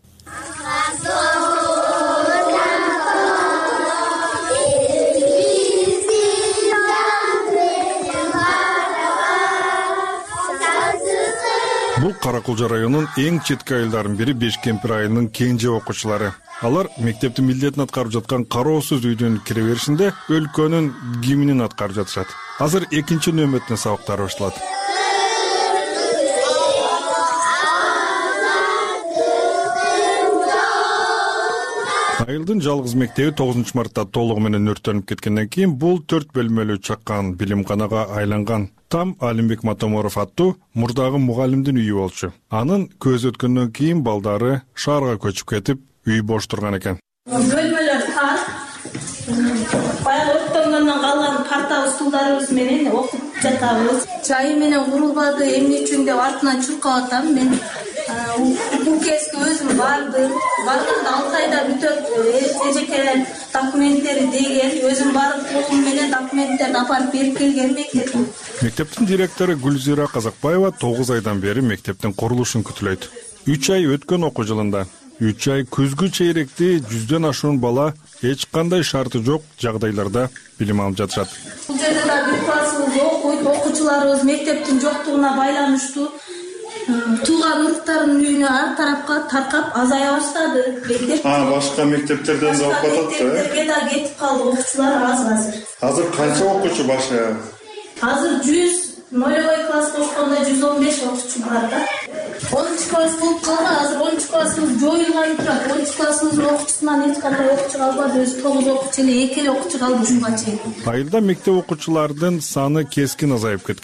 Бул Кара Кулжар районунун эң четки айылдарынын бири Бешкемпир айылынын кенже окуучулары. Алар мектептин милдетин аткарып жаткан кароосуз үйдүн кире беришинде өлкөнүн гимнин аткарып жатышат. Азыр экинчи нөмөттүн сабактары башталат. Айылдын жалгыз мектеби 9 мартта толугу менен өрттөнүп кеткенден кийин бул 4 бөлмөлүү чакан билимканага айланган. Там Алимбек Матоморов аттуу мурдагы мугалимдин үйү болчу. Анын көз өткөндөн кийин балдары шаарга көчүп кетип, үй бош турган экен. Бөлмөлөр тар. Баягы өрттөнгөндөн калган парта стулдарыбыз менен окуп жатабыз. Чайы менен курулбады, эмне үчүн деп артынан чуркап атам мен. Бул кезге өзүм бардым. Бардымда 6 айда бүтөт эжекелер документтери деген, өзүм барып колум менен документтерди апарып берип келген мектептин. Мектептин директору Гүлзира Казакбаева 9 айдан бери мектептин курулушун күтүлөйт. 3 ай өткөн окуу жылында 3 ай күзгү чейректи 100дөн ашуун бала эч кандай шарты жок жагдайларда билим алып жатышат. Бул жерде да бир классыбыз окуйт, окуучуларыбыз мектептин жоктугуна байланыштуу тууган уруктардын үйүнө ар тарапка таркап азая баштады. Башка мектептерден да окуп атат да? Мектептерге да кетип калды, окуучулар аз азыр. Азыр канча окуучу башка? Азыр 100 нолевой класс окуганда 115 окуучу бар да. 10 класс болуп калган, азыр 10 классыбыз жоюлган турат. 10 классыбыздын окуучусунан эч кандай окуучу калбады, өзү 9 окуучу эле, 2 эле окуучу калды жумга чейин. Айылда мектеп окуучулардын саны кескин азайып кеткен.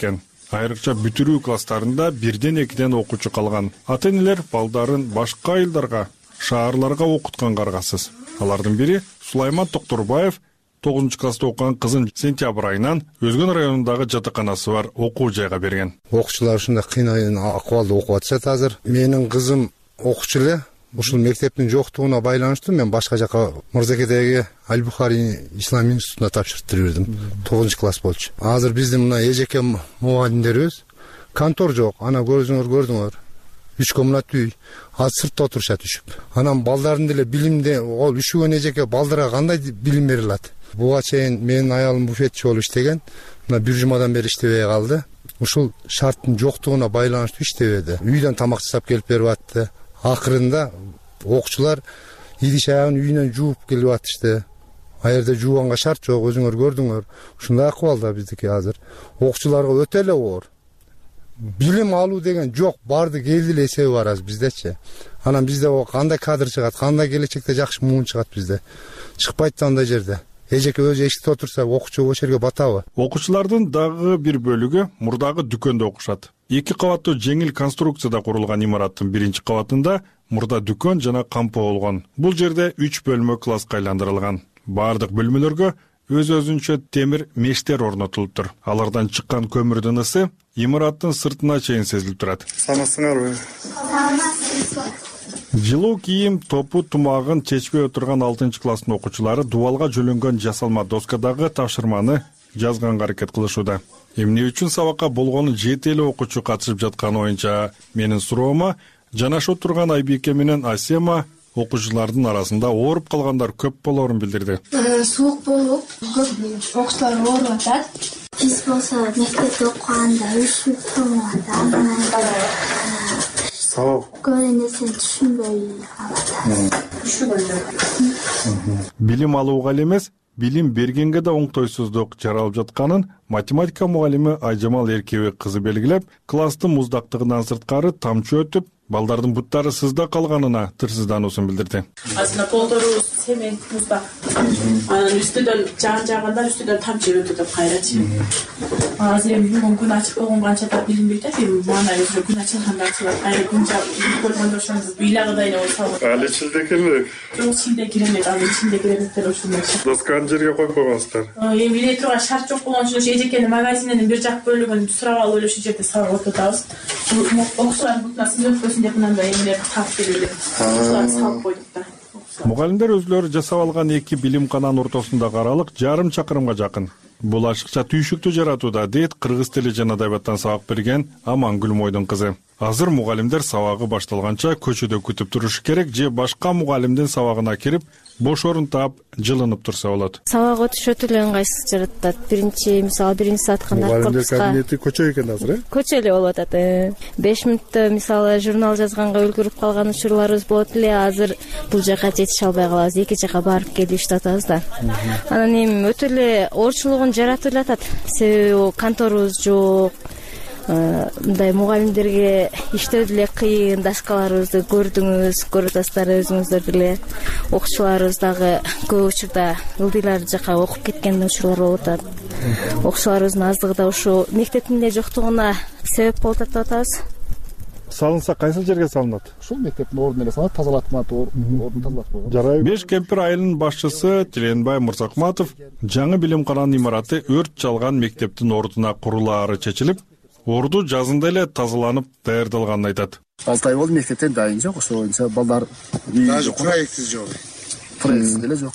Айрыкча бүтүрүү класстарында 1-2 окуучу калган. Ата-энелер балдарын башка айылдарга, шаарларга окутканга аргасыз. Алардын бири Сулайман Токтурбаев 9-класста окуган кызын сентябрь айынан Өзгөн районундагы жатаканасы бар окуу жайга берген. Окуучулар ушундай кыйын акыбалда окуп атышат азыр. Менин кызым окуучу эле. Ушул мектептин жоктугуна байланыштуу мен башка жака Мырзакедеги Аль-Бухари Ислам институтуна тапшыртып бердим. 9-класс болчу. Азыр биздин мына эжеке мугалимдерибиз контор жок. Ана көрдүңөр. 3 комнат үй. Азыр сыртта отурушат үшүп. Анан балдардын деле билимде ол үшүгөн эжеке балдарга кандай билим бере алат? Буга чейин менин аялым буфетчи болуп иштеген. Мына 1 жумадан бери иштебей калды. Ушул шарттын жоктугуна байланыштуу иштебеди. Үйдөн тамак жасап келип берип атты. Акырында окуучулар идиш аягын үйүнөн жууп келип атышты. Аерде жууганга шарт жок, өзүңөр көрдүңөр. Ушундай акыбалда биздики азыр. Окуучуларга өтө эле оор. Билим алуу деген жок, барды келди эле эсеби бар азыр биздечи. Анан бизде кандай кадр чыгат, кандай келечекте жакшы муун чыгат бизде. Чыкпайт да андай жерде. Эжеке өзү эшикте отурса, окуучу ошол жерге батабы? Окуучулардын дагы бир бөлүгү мурдагы дүкөндө окушат. 2 кабаттуу жеңил конструкцияда курулган имараттын 1-чи кабатында мурда дүкөн жана кампо болгон. Бул жерде 3 бөлмө класска айландырылган. Бардык бөлмөлөргө өз-өзүнчө темир мештер орнотулуптур. Алардан чыккан көмүрдүн ысы имараттын сыртына чейин сезилип турат. Санасыңарбы? Жылуу кийим топу тумагын чечпей отурган 6-класстын окуучулары дубалга жөлөнгөн жасалма доскадагы тапшырманы жазганга аракет кылышууда. Эмне үчүн сабакка болгону 7 эле окуучу катышып жатканы боюнча менин суроома жанашып турган Айбике менен Асема окуучулардын арасында ооруп калгандар көп болоорун билдирди. Суук болуп, көп окуучулар ооруп атат. Биз болсо мектепте окуганда üşүп турганда сабак көп нерсени түшүнбөй калат. Билим алууга эле эмес, билим бергенге да оңтойсуздук жаралып жатканын математика мугалими Айжамал Эркебек кызы белгилеп, класстын муздактыгынан сырткары тамчы өтүп, балдардын буттары сызда калганына тырсыздануусун билдирди. Азыркы полторубуз цемент муздак. Анан үстүдөн жаган-жаганда үстүдөн тамчы өтүп кайрачы. Азыр эми күн ачык болгон канча да билинбейт да, мана өзү күн ачылганда ачылат. Кайра күн көргөндө ошондо билагыдай болсо. Али чилде келбек. Жок, чилде киремет, али чилде киреметтер ошондой. Досканы жерге койуп койгонсуздар. Эми биле турган шарт жок болгон үчүн эжекенин магазининин бир жак бөлүгүн сурап алып ошол жерде сабак отурабыз. Окуучулардын бутуна сыз өтпөсүн деп мындай эмелерди тагып берилет. Окуучуларды салып койдук да. Мугалимдер өзлөрү жасап алган 2 билимкананын ортосундагы аралык жарым чакырымга жакын. Бул ашыкча түйшүктү жаратууда, дейт кыргыз тили жана адабияттан сабак берген Амангүл Мойдун кызы. Азыр мугалимдер сабагы башталганча көчөдө күтүп турушу керек же башка мугалимдин сабагына кирип, бош орун таап жылынып турса болот. Сабак өтүш өтө эле ыңгайсыз жаратат. Мисалы 1 саатка мугалимдер кабинети көчө экен азыр, Көчө эле болуп атат. 5 мүнөттө мисалы журнал жазганга үлгүрүп калган учурларыбыз болот эле. Азыр бул жака жетише албай калабыз. 2 жака барып келип иштатабыз да. Анан эми өтө эле оорчулугун жаратып атат. Себеби конторубуз жок. Мындай мугалимдерге иштөө деле кыйын, дашкаларыбызды көрдүңүз, көрүп атасыздар өзүңүздөр деле. Окуучуларыбыз дагы көп учурда ылдыйлар жака окуп кеткен учурлар болуп атат. Окуучуларыбыздын аздыгы да ушу мектептин эле жоктугуна себеп болуп атат деп атабыз. Салынса кайсыл жерге салынат? Ушул мектептин ордуна эле салат, тазалатмат, ордун тазалатып койгон. Жарайбы. Беш кемпир айылынын башчысы Тиленбай Мырзакматов жаңы билимкананын имараты өрт чалган мектептин ордуна курулаары чечилип, орду жазында эле тазаланып даярдалганын айтат. 6 ай болду, мектептен дайын жок, ошол боюнча балдар даже проектиз жок. Проектиз деле жок.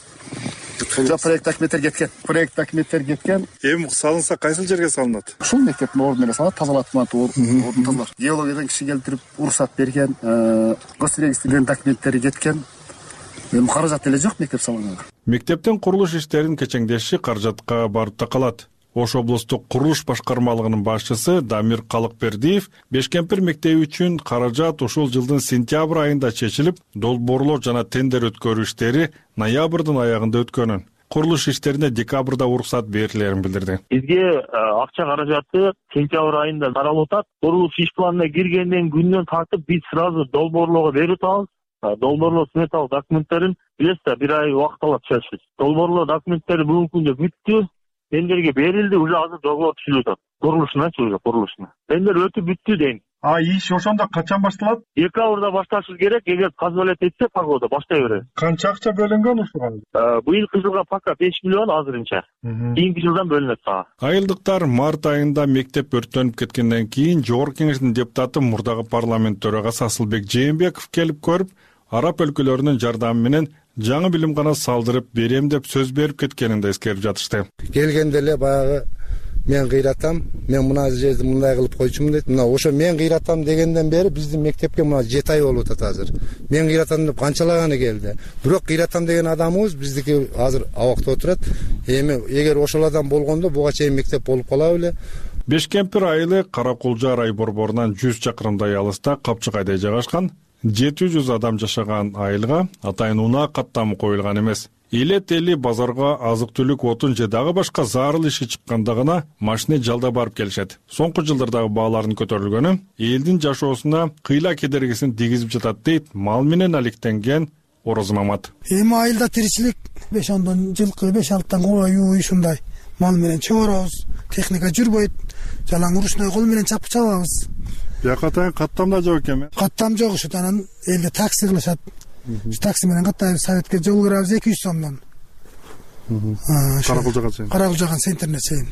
Проект документтер кеткен. Эми салынса кайсыл жерге салынат? Ушул мектептин ордуна эле салат, тазалатмат, ордун тазалар. Геологиядан киши келтирип уруксат берген, госрегистрден документтери кеткен. Эми каражат деле жок мектеп салганга. Мектептин курулуш иштерин кечеңдеши каражатка барып такалат. Ош облустук курулуш башкармалыгынын башчысы Дамир Калыкбердиев Бешкемпир мектеби үчүн каражат ушул жылдын сентябрь айында чечилип, долбоорлоо жана тендер өткөрүү иштери ноябрдын аягында өткөнүн. Курулуш иштерине декабрда уруксат берилерин билдирди. Бизге акча каражаты сентябрь айында таралып атат. Курулуш иш планына киргенден күндөн тартып биз сразу долбоорлоого берип атабыз. Долбоорлоо сметалык документтерин билесиз да, 1 ай убакыт алат чечишибиз. Долбоорлоо документтери бүгүнкү күндө бүттү. тендерге берилди, уже азыр договор түзүлүп атат. Курулушуначы уже курулушуна. Тендер өтүп бүттү дейм. Иш ошондо качан башталат? Декабрда башташыбыз керек. Эгер позволять этсе, погода баштай берет. Канча акча бөлүнгөн ушуга? Быйылкы жылга пока 5 миллион азырынча. Кийинки жылдан бөлүнөт сага. Айылдыктар март айында мектеп өрттөнүп кеткенден кийин Жогорку Кеңештин депутаты мурдагы парламент төрагасы Асылбек Жээнбеков келип көрүп, араб өлкөлөрүнүн жардамы менен жаңы билимкана салдырып берем деп сөз берип кеткенин да эскерип жатышты. Келгенде эле баягы мен кыйратам, мен мына жерди мындай кылып койчумун дейт. Мына ошо мен кыйратам дегенден бери биздин мектепке мына 7 ай болуп атат азыр. Мен кыйратам деп канчалаганы келди. Бирок кыйратам деген адамыбыз биздики азыр абакта отурат. Эми эгер ошол адам болгондо буга чейин мектеп болуп кала беле. Бешкемпир айылы Каракулжа рай борборунан 100 чакырымдай алыста Капчыгайда жайгашкан 700 адам жашаган айылга атайын унаа каттамы коюлган эмес. Элет эли базарга азык-түлүк, отун же дагы башка зарыл иши чыкканда гана машина жалдап барып келишет. Соңку жылдардагы баалардын көтөрүлгөнү элдин жашоосуна кыйла кедергисин тийгизип жатат дейт мал менен алектенген Ороз Мамат. Эми айылда тиричилик 5-10 жылкы, 5-6 кой ушундай мал менен чыгарабыз. Техника жүрбөйт. Жалаң ручной кол менен чабабыз. Бияка каттам да жок экен. Каттам жок, ушунан элде такси кылышат. Такси менен каттайбыз, советке жол кырабыз 200 сомдон. Каракулжага чейин интернет чейин.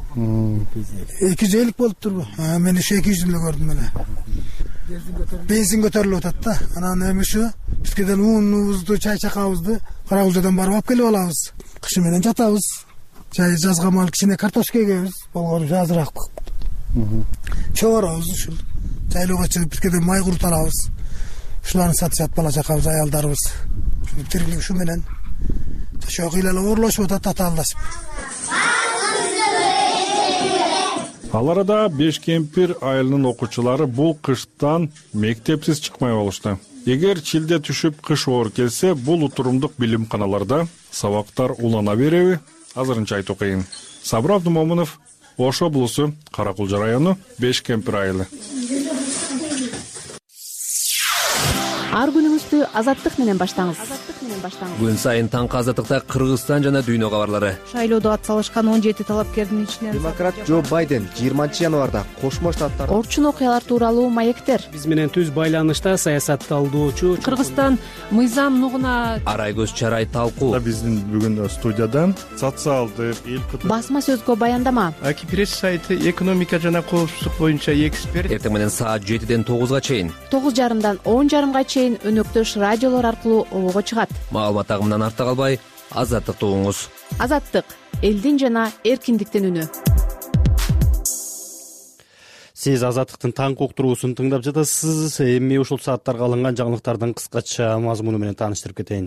250 болуптурбу? Мен ушу 200 эле көрдүм эле. Бензин көтөрүлүп атат да. Анан эми ушу бизгеден унубузду, чай чакабызды Каракулжадан барып алып келип алабыз. Кышы менен жатабыз. Жай жазга мал кичине картошка эгебиз. Болгону азыраак. Чоорабыз ушул. Жайлоого чыгып бизгеден май курут алабыз. Ушуларды сатышат бала чакабыз, аялдарыбыз. Тирилик ушу менен жашоо кыйла оорлошуп атат татаалдашып. Ал арада Бешкемпир айылынын окуучулары бул кыштан мектепсиз чыкмай болушту. Эгер чилде түшүп кыш оор келсе, бул утурумдук билимканаларда сабактар улана береби? Азырынча айтуу кыйын. Сабыр Абдумомунов, Ош облусу, Каракулжа району, Бешкемпир айылы. Ар күнүңүздү азаттык менен баштаңыз. Күн сайын таңкы азаттыкта Кыргызстан жана дүйнө кабарлары. Шайлоодо ат салышкан 17 талапкердин ичинен демократ Джо Байден 20-январда Кошмо Штаттар орчун окуялар тууралуу маектер. Биз менен түз байланышта саясатталдоочу Кыргызстан мыйзам нугуна Арайгөз Чарай талкуу. Биздин бүгүн студиядан социалдык басма сөзгө баяндама. Акипресс сайты экономика жана коопсуздук боюнча эксперт. Эртең менен саат 7-ден 9-га чейин, 9:30-дан 10:30-га чейин өнөктөш радиолор аркылуу обого чыгат. Маалымат агымынан артта калбай, азаттыкты угуңуз. Азаттык — элдин жана эркиндиктин үнү. Сиз азаттыктын таңкы уктуруусун тыңдап жатасыз. Эми ушул сааттарга алынган жаңылыктардын кыскача мазмуну менен тааныштырып кетейин.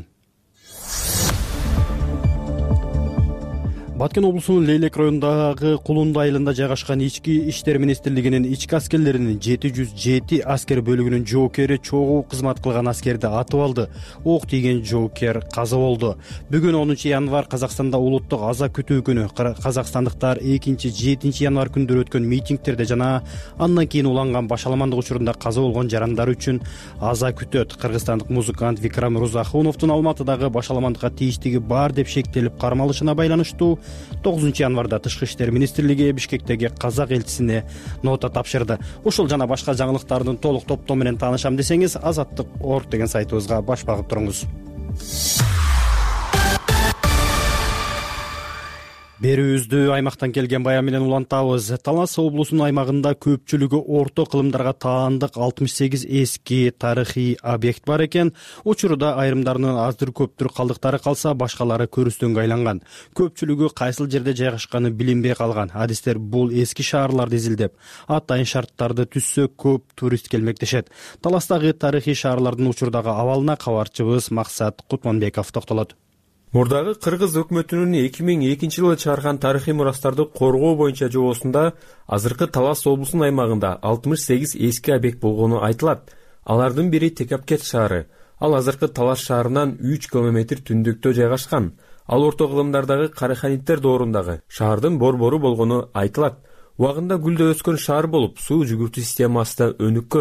Баткен облусунун Лейлек районундагы Кулунду айылында жайгашкан Ички иштер министрлигинин ички аскерлеринин 707 аскер бөлүгүнүн жоокери чогуу кызмат кылган аскерди атып алды. Ок тийген жоокер каза болду. Бүгүн 10 январ Казакстанда улуттук аза күтүү күнү. Казакстандыктар 2-7 январ күндөрү өткөн митингтерде жана андан кийин уланган башаламандык учурунда каза болгон жарандар үчүн аза күтөт. Кыргызстандык музыкант Викрам Рузахуновдун Алматыдагы башаламандыкка тийиштиги бар деп шектелип кармалышына байланыштуу 9 январда Тышкы иштер министрлиги Бишкектеги казак элчисине нота тапшырды. Ушул жана башка жаңылыктардын толук топтому менен таанышам десеңиз, Азаттык.org деген сайтыбызга баш багып туруңуз. Берүүбүздү аймактан келген баян менен улантабыз. Талас облусунун аймагында көпчүлүгү орто кылымдарга таандык 68 эски тарыхый объект бар экен. Учурда айрымдарынын аздыр көптүр калдыктары калса, башкалары көрүстөнгө айланган. Көпчүлүгү кайсыл жерде жайгашканы билинбей калган. Адистер бул эски шаарларды изилдеп, атайын шарттарды түзсө көп турист келмектешет. Таластагы тарыхый шаарлардын учурдагы абалына кабарчыбыз Максат Кутманбеков токтолот. Мурдагы Кыргыз өкмөтүнүн 2002-жылы чыгарган тарыхый мурастарды коргоо боюнча жобосунда азыркы Талас облусунун аймагында 68 эски объект болгону айтылат. Алардын бири Текапкет шаары. Ал азыркы Талас шаарынан 3 км түндүктө жайгашкан. Ал орто кылымдардагы Караханиттер доорундагы шаардын борбору болгону айтылат. Убагында гүлдө өскөн шаар болуп, суу жүгүртүү системасы да өнүккөн.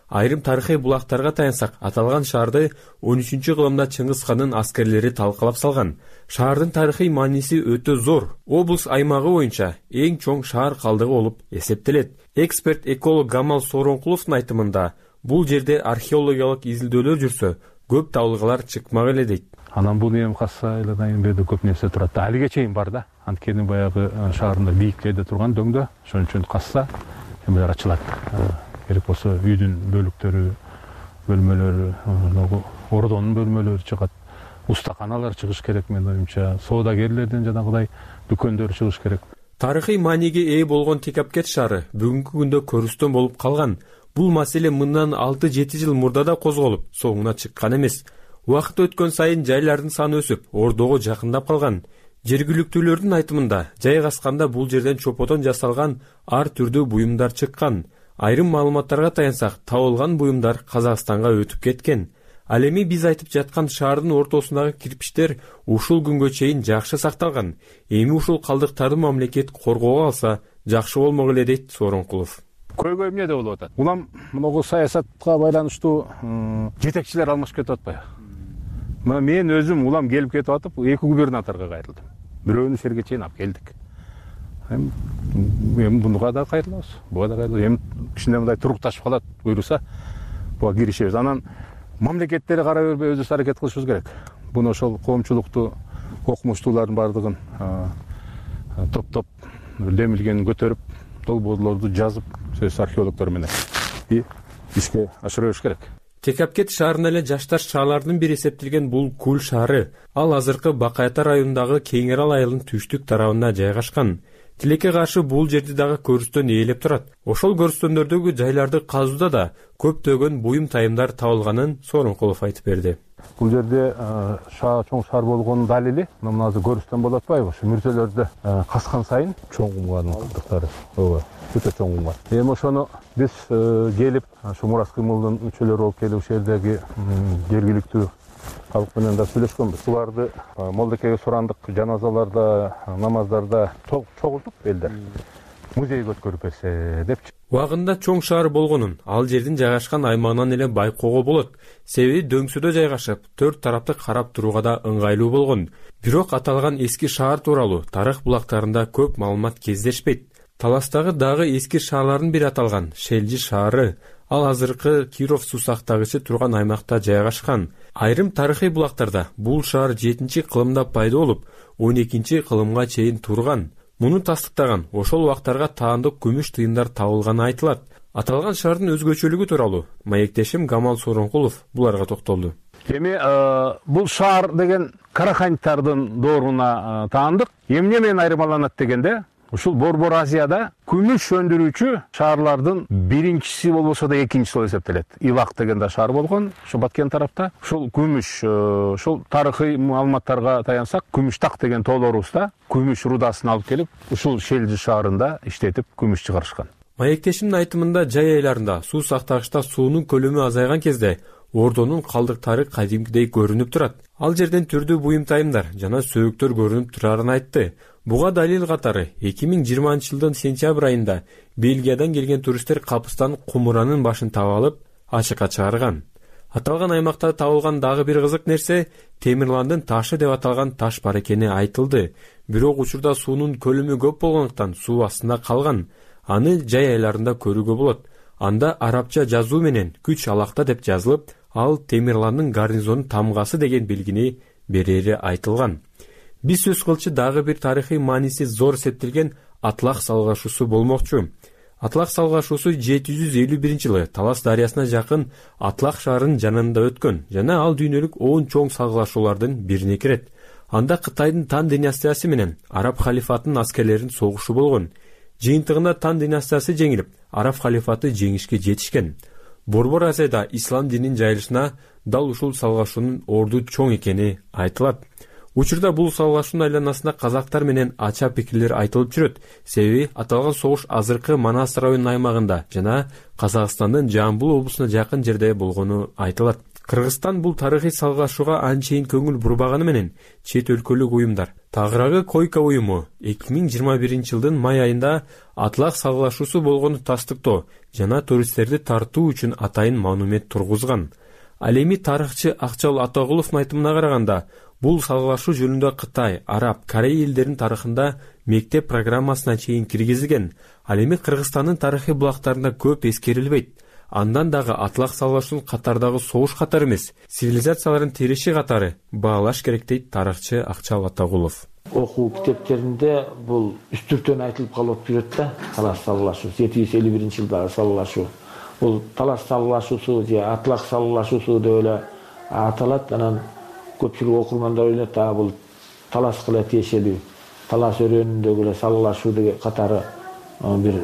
айрым тарыхый булактарга таянсак, аталган шаарды 13-кылымда Чыңгыз хандын аскерлери талкалап салган. Шаардын тарыхый мааниси өтө зор. Облус аймагы боюнча эң чоң шаар калдыгы болуп эсептелет. Эксперт эколог Гамал Сооронкуловдун айтымында, бул жерде археологиялык изилдөөлөр жүрсө, көп табылгалар чыкмак эле дейт. Анан бул эми касса айладан берде көп нерсе турат. Алиге чейин бар да. Анткени баягы шаарында бийиклерде турган дөңдө, ошон үчүн касса эмелер ачылат. Керек болсо үйдүн бөлүктөрү, бөлмөлөрү, ордонун бөлмөлөрү чыгат. Устаканалар чыгыш керек менин оюмча. Соодагерлерден жанагыдай дүкөндөр чыгыш керек. Тарыхый мааниге ээ болгон Текапкет шаары бүгүнкү күндө көрүстөн болуп калган. Бул маселе мындан 6-7 жыл мурда да козголуп, соңуна чыккан эмес. Убакыт өткөн сайын жайлардын саны өсүп, ордого жакындап калган. Жергиликтүүлөрдүн айтымында, жайгасканда бул жерден чоподон жасалган ар түрдүү буюмдар чыккан. Айрым маалыматтарга таянсак, табылган буюмдар Казакстанга өтүп кеткен. Ал эми биз айтып жаткан шаардын ортосундагы кирпичтер ушул күнгө чейин жакшы сакталган. Эми ушул калдыктарды мамлекет коргоого алса, жакшы болмок эле дейт Сооронкулов. Көйгөй эмне болуп атат? Улам могу саясатка байланыштуу жетекчилер алмашып кетип атпайбы? Мына мен өзүм улам келип кетип атып, 2 губернаторго кайрылдым. Бирөөнү жерге чейин алып келдик. Эми буга да кайрылабыз. Буга да кайрылабыз. Эми кичине мындай турукташып калат, буйруса, буга киришебиз. Анан мамлекеттери кара бербей өзүбүз аракет кылышыбыз керек. Буну ошол коомчулукту, окумуштуулардын бардыгын топтоп, демилгенин көтөрүп, долбоорлорду жазып, сөз археологдор менен ишке ашыра бериш керек. Текапкет шаарына эле жаштар шаарлардын бири эсептелген бул Кул шаары. Ал азыркы Бакайта районундагы Кеңерал айылынын түштүк тарабында жайгашкан. Тилекке каршы бул жерди дагы көрүстөн ээлеп турат. Ошол көрүстөндөрдөгү жайларды казууда да көптөгөн буюм тайымдар табылганын Сооронкулов айтып берди. Бул жерде чоң шаар болгонун далили, мына азыр көрүстөн болуп атпайбы? Ушу мүрзөлөрдө каскан сайын чоң кумгардын калдыктары. Ооба, өтө чоң кумгар. Эми ошону биз келип, ушу Мурас кыймылдын мүчөлөрү болуп келип, ошол жердеги жергиликтүү халык менен да сүйлөшкөнбүз. Буларды Молдекеге сурандык, жаназаларда, намаздарда чогултуп элдер музейге өткөрүп берсе депчи. Убагында чоң шаар болгонун, ал жердин жайгашкан аймагынан эле байкоого болот. Себеби дөңсөдө жайгашып, төрт тарапты карап турууга да ыңгайлуу болгон. Бирок аталган эски шаар тууралуу тарых булактарында көп маалымат кездешпейт. Таластагы дагы эски шаарлардын бири аталган Шелжи шаары. Ал азыркы Киров суусактагычы турган аймакта жайгашкан. Айрым тарыхый булактарда бул шаар 7-кылымда пайда болуп, 12-кылымга чейин турган. Муну тастыктаган ошол убактарга таандык күмүш тыйындар табылганы айтылат. Аталган шаардын өзгөчөлүгү тууралуу маектешим Гамал Сооронкулов буларга токтолду. Эми бул шаар деген караханьтардын дооруна таандык. Эмне менен айырмаланат дегенде, ушул Борбор Азияда күмүш өндүрүүчү шаарлардын биринчиси болбосо да экинчиси болуп эсептелет. Илак деген да шаар болгон, ошо Баткен тарапта. Ушул күмүш, ушул тарыхый маалыматтарга таянсак, Күмүштак деген тоолорубузда күмүш рудасын алып келип, ушул Шелжи шаарында иштетип күмүш чыгарышкан. Маектешимдин айтымында жай айларында суу сактагычта суунун көлөмү азайган кезде ордонун калдыктары кадимкидей көрүнүп турат. Ал жерден түрдүү буюм тайымдар жана сөөктөр көрүнүп турарын айтты. Буга далил катары 2020-жылдын сентябрь айында Бельгиядан келген туристтер капыстан кумуранын башын таап алып, ачыкка чыгарган. Аталган аймакта табылган дагы бир кызык нерсе Темирландын ташы деп аталган таш бар экени айтылды. Бирок учурда суунун көлөмү көп болгондуктан суу астында калган. Аны жай айларында көрүүгө болот. Анда арабча жазуу менен күч алакта деп жазылып, ал Темирландын гарнизонун тамгасы деген белгини берери айтылган. Биз сөз кылчу дагы бир тарыхый мааниси зор эсептелген Атлах салгашуусу болмокчу. Атлах салгашуусу 751-жылы Талас дарыясына жакын Атлах шаарынын жанында өткөн жана ал дүйнөлүк 10 чоң салгылашуулардын бирине кирет. Анда Кытайдын Тан династиясы менен Араб халифатынын аскерлеринин согушу болгон. Жыйынтыгында Тан династиясы жеңилип, Араб халифаты жеңишке жетишкен. Борбор Азияда ислам дининин жайылышына дал ушул салгашуунун орду чоң экени айтылат. Учурда бул салгашуунун айланасында казактар менен ача пикирлер айтылып жүрөт. Себеби аталган согуш азыркы Манас районунун аймагында жана Казакстандын Жамбыл облусуна жакын жерде болгону айтылат. Кыргызстан бул тарыхый салгашууга анчейин көңүл бурбаганы менен чет өлкөлүк уюмдар Тагыраагы койка уюму 2021-жылдын май айында атлак салгылашуусу болгону тастыктоо жана туристтерди тартуу үчүн атайын монумент тургузган. Ал эми тарыхчы Акчал Атагуловдун айтымына караганда, бул салгылашуу жөнүндө Кытай, Араб, Корей элдеринин тарыхында мектеп программасына чейин киргизилген. Ал эми Кыргызстандын тарыхый булактарында көп эскерилбейт. Андан дагы атлак салгылашуунун катардагы согуш катары эмес, цивилизациялардын тиреши катары баалаш керек дейт тарыхчы Акчал Атагулов. Окуу китептеринде бул үстүртөн айтылып калып жүрөт да, талас салгылашуу 751-жылдагы салгылашуу. Бул талас салгылашуусу же атлак салгылашуусу деп эле аталат. Анан көпчүлүк окурмандар ойлойт, бул таласка эле тиешелүү. Талас өрөөнүндөгү эле салгылашуу деген катары бир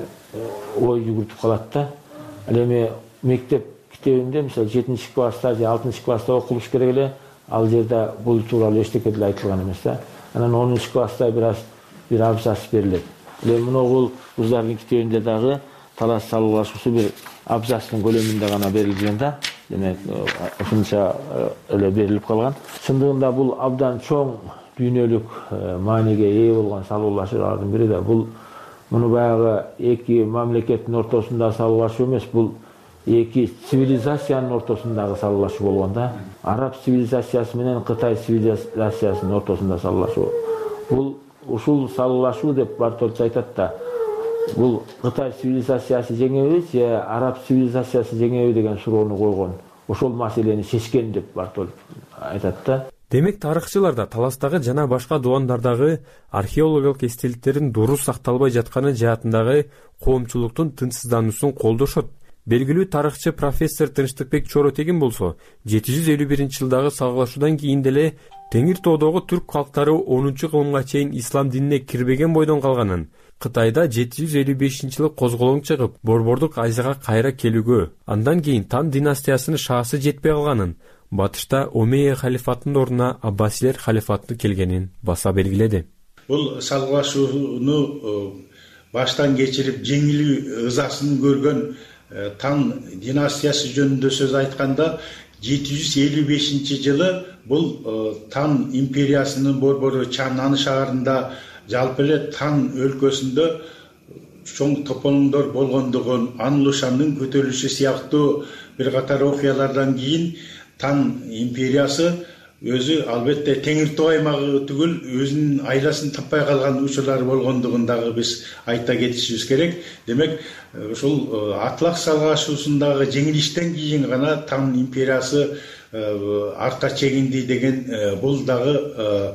ой жүгүртүп калат да. Ал эми мектеп китебинде, мисалы 7-класста же 6-класста окулуш керек эле, ал жерде бул тууралуу эчтеке деле айтылган эмес да. Анан 10-класста бир абзац берилет. Эми муногул кыздардын китебинде дагы талас салгылашуусу бир абзацтын көлөмүндө гана берилген да. Демек, ошончо эле берилип калган. Чындыгында бул абдан чоң дүйнөлүк мааниге ээ болгон салгылашуулардын бири да. Бул муну баягы эки мамлекеттин ортосунда салгылашуу эмес, бул эки цивилизациянын ортосундагы салгылашуу болгон да. Араб цивилизациясы менен Кытай цивилизациясынын ортосунда салгылашуу. Бул ушул салгылашуу деп Бартолч айтат да. Бул Кытай цивилизациясы жеңеби же Араб цивилизациясы жеңеби деген суроону койгон. Ошол маселени чечкен деп Бартолч айтат да. Демек тарыхчылар да таластагы жана башка дубандардагы археологиялык эстеликтердин дурус сакталбай жатканы жаатындагы коомчулуктун тынчсыздануусун колдошот. Белгилүү тарыхчы профессор Тынчтыкбек Чоротегин болсо, 751-жылдагы салгылашуудан кийин деле Теңир тоодогу түрк калктары 10-кылымга чейин ислам динине кирбеген бойдон калганын, Кытайда 755-жылы козголоң чыгып, Борбордук Азияга кайра келүүгө, андан кийин Тан династиясынын шаасы жетпей калганын, батышта Омейя халифатынын ордуна Аббасилер халифаты келгенин баса белгиледи. Бул салгылашууну баштан кечирип жеңилүү ызасын көргөн Тан династиясы жөнүндө сөз айтканда 755-жылы бул Тан империясынын борбору Чаннан шаарында жалпы эле Тан өлкөсүндө чоң тополоңдор болгондугун, Анлушандын көтөрүлүшү сыяктуу бир катар окуялардан кийин Тан империясы өзү албетте Теңир Тоо аймагы түгүл өзүнүн айласын таппай калган учурлар болгондугун дагы биз айта кетишибиз керек. Демек, ушул атлак салгылашуусундагы жеңилиштен кийин гана Тан империясы артка чегинди деген бул дагы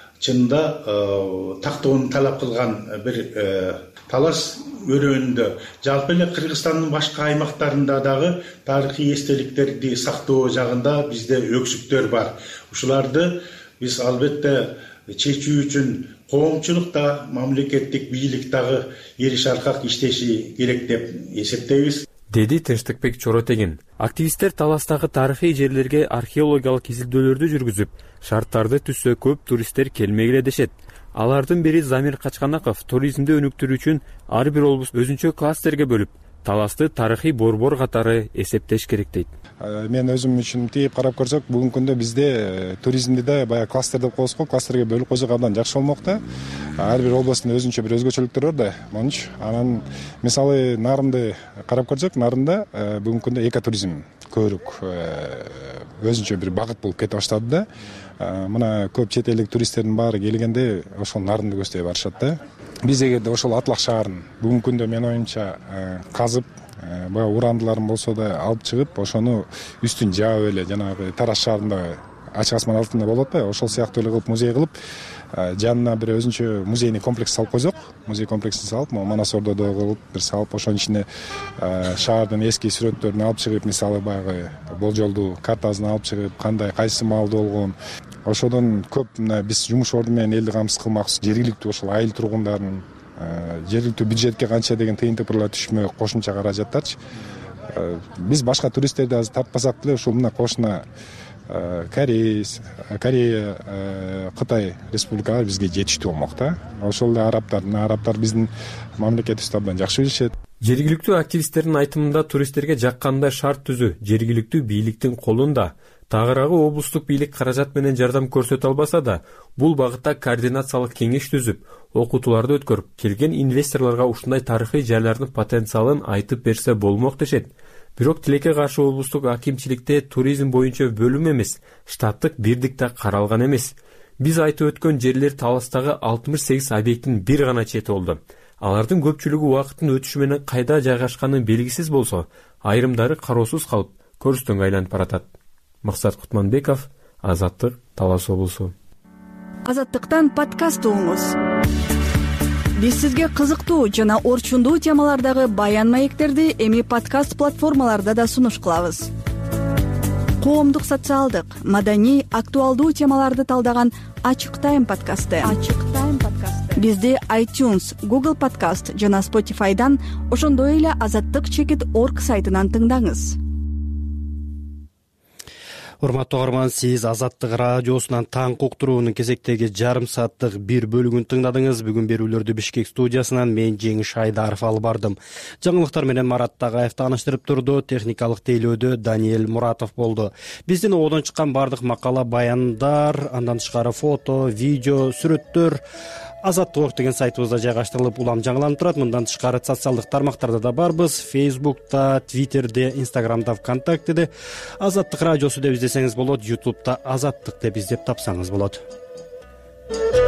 чынында тактоону талап кылган бир талас өрөөнүндө. Жалпы эле Кыргызстандын башка аймактарында дагы тарыхый эстеликтерди сактоо жагында бизде өксүктөр бар. Ушуларды биз албетте чечүү үчүн коомчулук да, мамлекеттик бийлик дагы эриш аркак иштеши керек деп эсептейбиз, деди Тынчтыкбек Чоротегин. Активисттер таластагы тарыхый жерлерге археологиялык изилдөөлөрдү жүргүзүп, шарттарды түзсө көп туристтер келмегиле дешет. Алардын бири Замир Качканаков туризмди өнүктүрүү үчүн ар бир облус өзүнчө кластерге бөлүп, таласты тарыхый борбор катары эсептеш керек дейт. Мен өзүм үчүн тийип карап көрсөк, бүгүнкү күндө бизде туризмди да баягы кластер деп коебуз го, кластерге бөлүп койсок абдан жакшы болмок да. Ар бир областтын өзүнчө бир өзгөчөлүктөрү бар да. Монч анан мисалы Нарынды карап көрсөк, Нарында бүгүнкү күндө экотуризм көбүрөөк өзүнчө бир багыт болуп кете баштады да. Мына көп чет элдик туристтердин баары келгенде ошол Нарынды көздөй барышат да. Биз эгерде ошол атлак шаарын бүгүнкү күндө менин оюмча казып, баягы урандыларын болсо да алып чыгып, ошону үстүн жаап эле жанагы Тараз шаарында ачык асман алтында болот да, ошол сыяктуу эле кылып музей кылып, жанына бир өзүнчө музейный комплекс салып койсок, музей комплексин салып, Манас Ордодо кылып бир салып, ошонун ичине шаардын эски сүрөттөрүн алып чыгып, мисалы баягы болжолдуу картасын алып чыгып, кандай кайсы маалда болгон, ошодон көп мына биз жумуш орду менен элди камсыз кылмакчы, жергиликтүү ошол айыл тургундарын жергиликтүү бюджетке канча деген тыйын тыпырлар түшмөй кошумча каражаттарчы. Биз башка туристтерди азыр тартпасак деле ушул мына кошуна Корея, Кытай республикалары бизге жетиштүү болмок да. Ошол эле арабтар биздин мамлекетибизди абдан жакшы билишет. Жергиликтүү активисттердин айтымында туристтерге жаккандай шарт түзүү жергиликтүү бийликтин колунда. Тагыраагы облустук бийлик каражат менен жардам көрсөтө албаса да, бул багытта координациялык кеңеш түзүп, окутууларды өткөрүп, келген инвесторлорго ушундай тарыхый жайлардын потенциалын айтып берсе болмок дешет. Бирок тилекке каршы облустук акимчиликте туризм боюнча бөлүм эмес, штаттык бирдик да каралган эмес. Биз айтып өткөн жерлер Таластагы 68 объекттин бир гана чети болду. Алардын көпчүлүгү убакыттын өтүшү менен кайда жайгашканы белгисиз болсо, айрымдары кароосуз калып, көрүстөнгө айланып баратат. Максат Кутманбеков, Азаттык, Талас облусу. Азаттыктан подкаст угуңуз. Биз сизге кызыктуу жана орчундуу темалардагы баян маектерди эми подкаст платформаларда да сунуш кылабыз. Коомдук, социалдык, маданий, актуалдуу темаларды талдаган Ачык Тайм подкасты. Бизди iTunes, Google Podcast жана Spotify'дан, ошондой эле azattik.org сайтынан тыңдаңыз. Урматтуу угарман, сиз Азаттык радиосунан таң уктуруунун кезектеги жарым сааттык бир бөлүгүн тыңдадыңыз. Бүгүн берүүлөрдү Бишкек студиясынан мен Жеңиш Айдаров алып бардым. Жаңылыктар менен Марат Тагаев тааныштырып турду. Техникалык тейлөөдө Даниэль Муратов болду. Биздин одон чыккан бардык макала, баяндар, андан тышкары фото, видео, сүрөттөр Азаттык деген сайтыбызда жайгаштырылып, улам жаңыланып турат. Мындан тышкары социалдык тармактарда да барбыз. Facebook'та, Twitter'де, Instagram'да, ВКонтактеде Азаттык радиосу деп издесеңиз болот. YouTube'да Азаттык деп издеп тапсаңыз болот.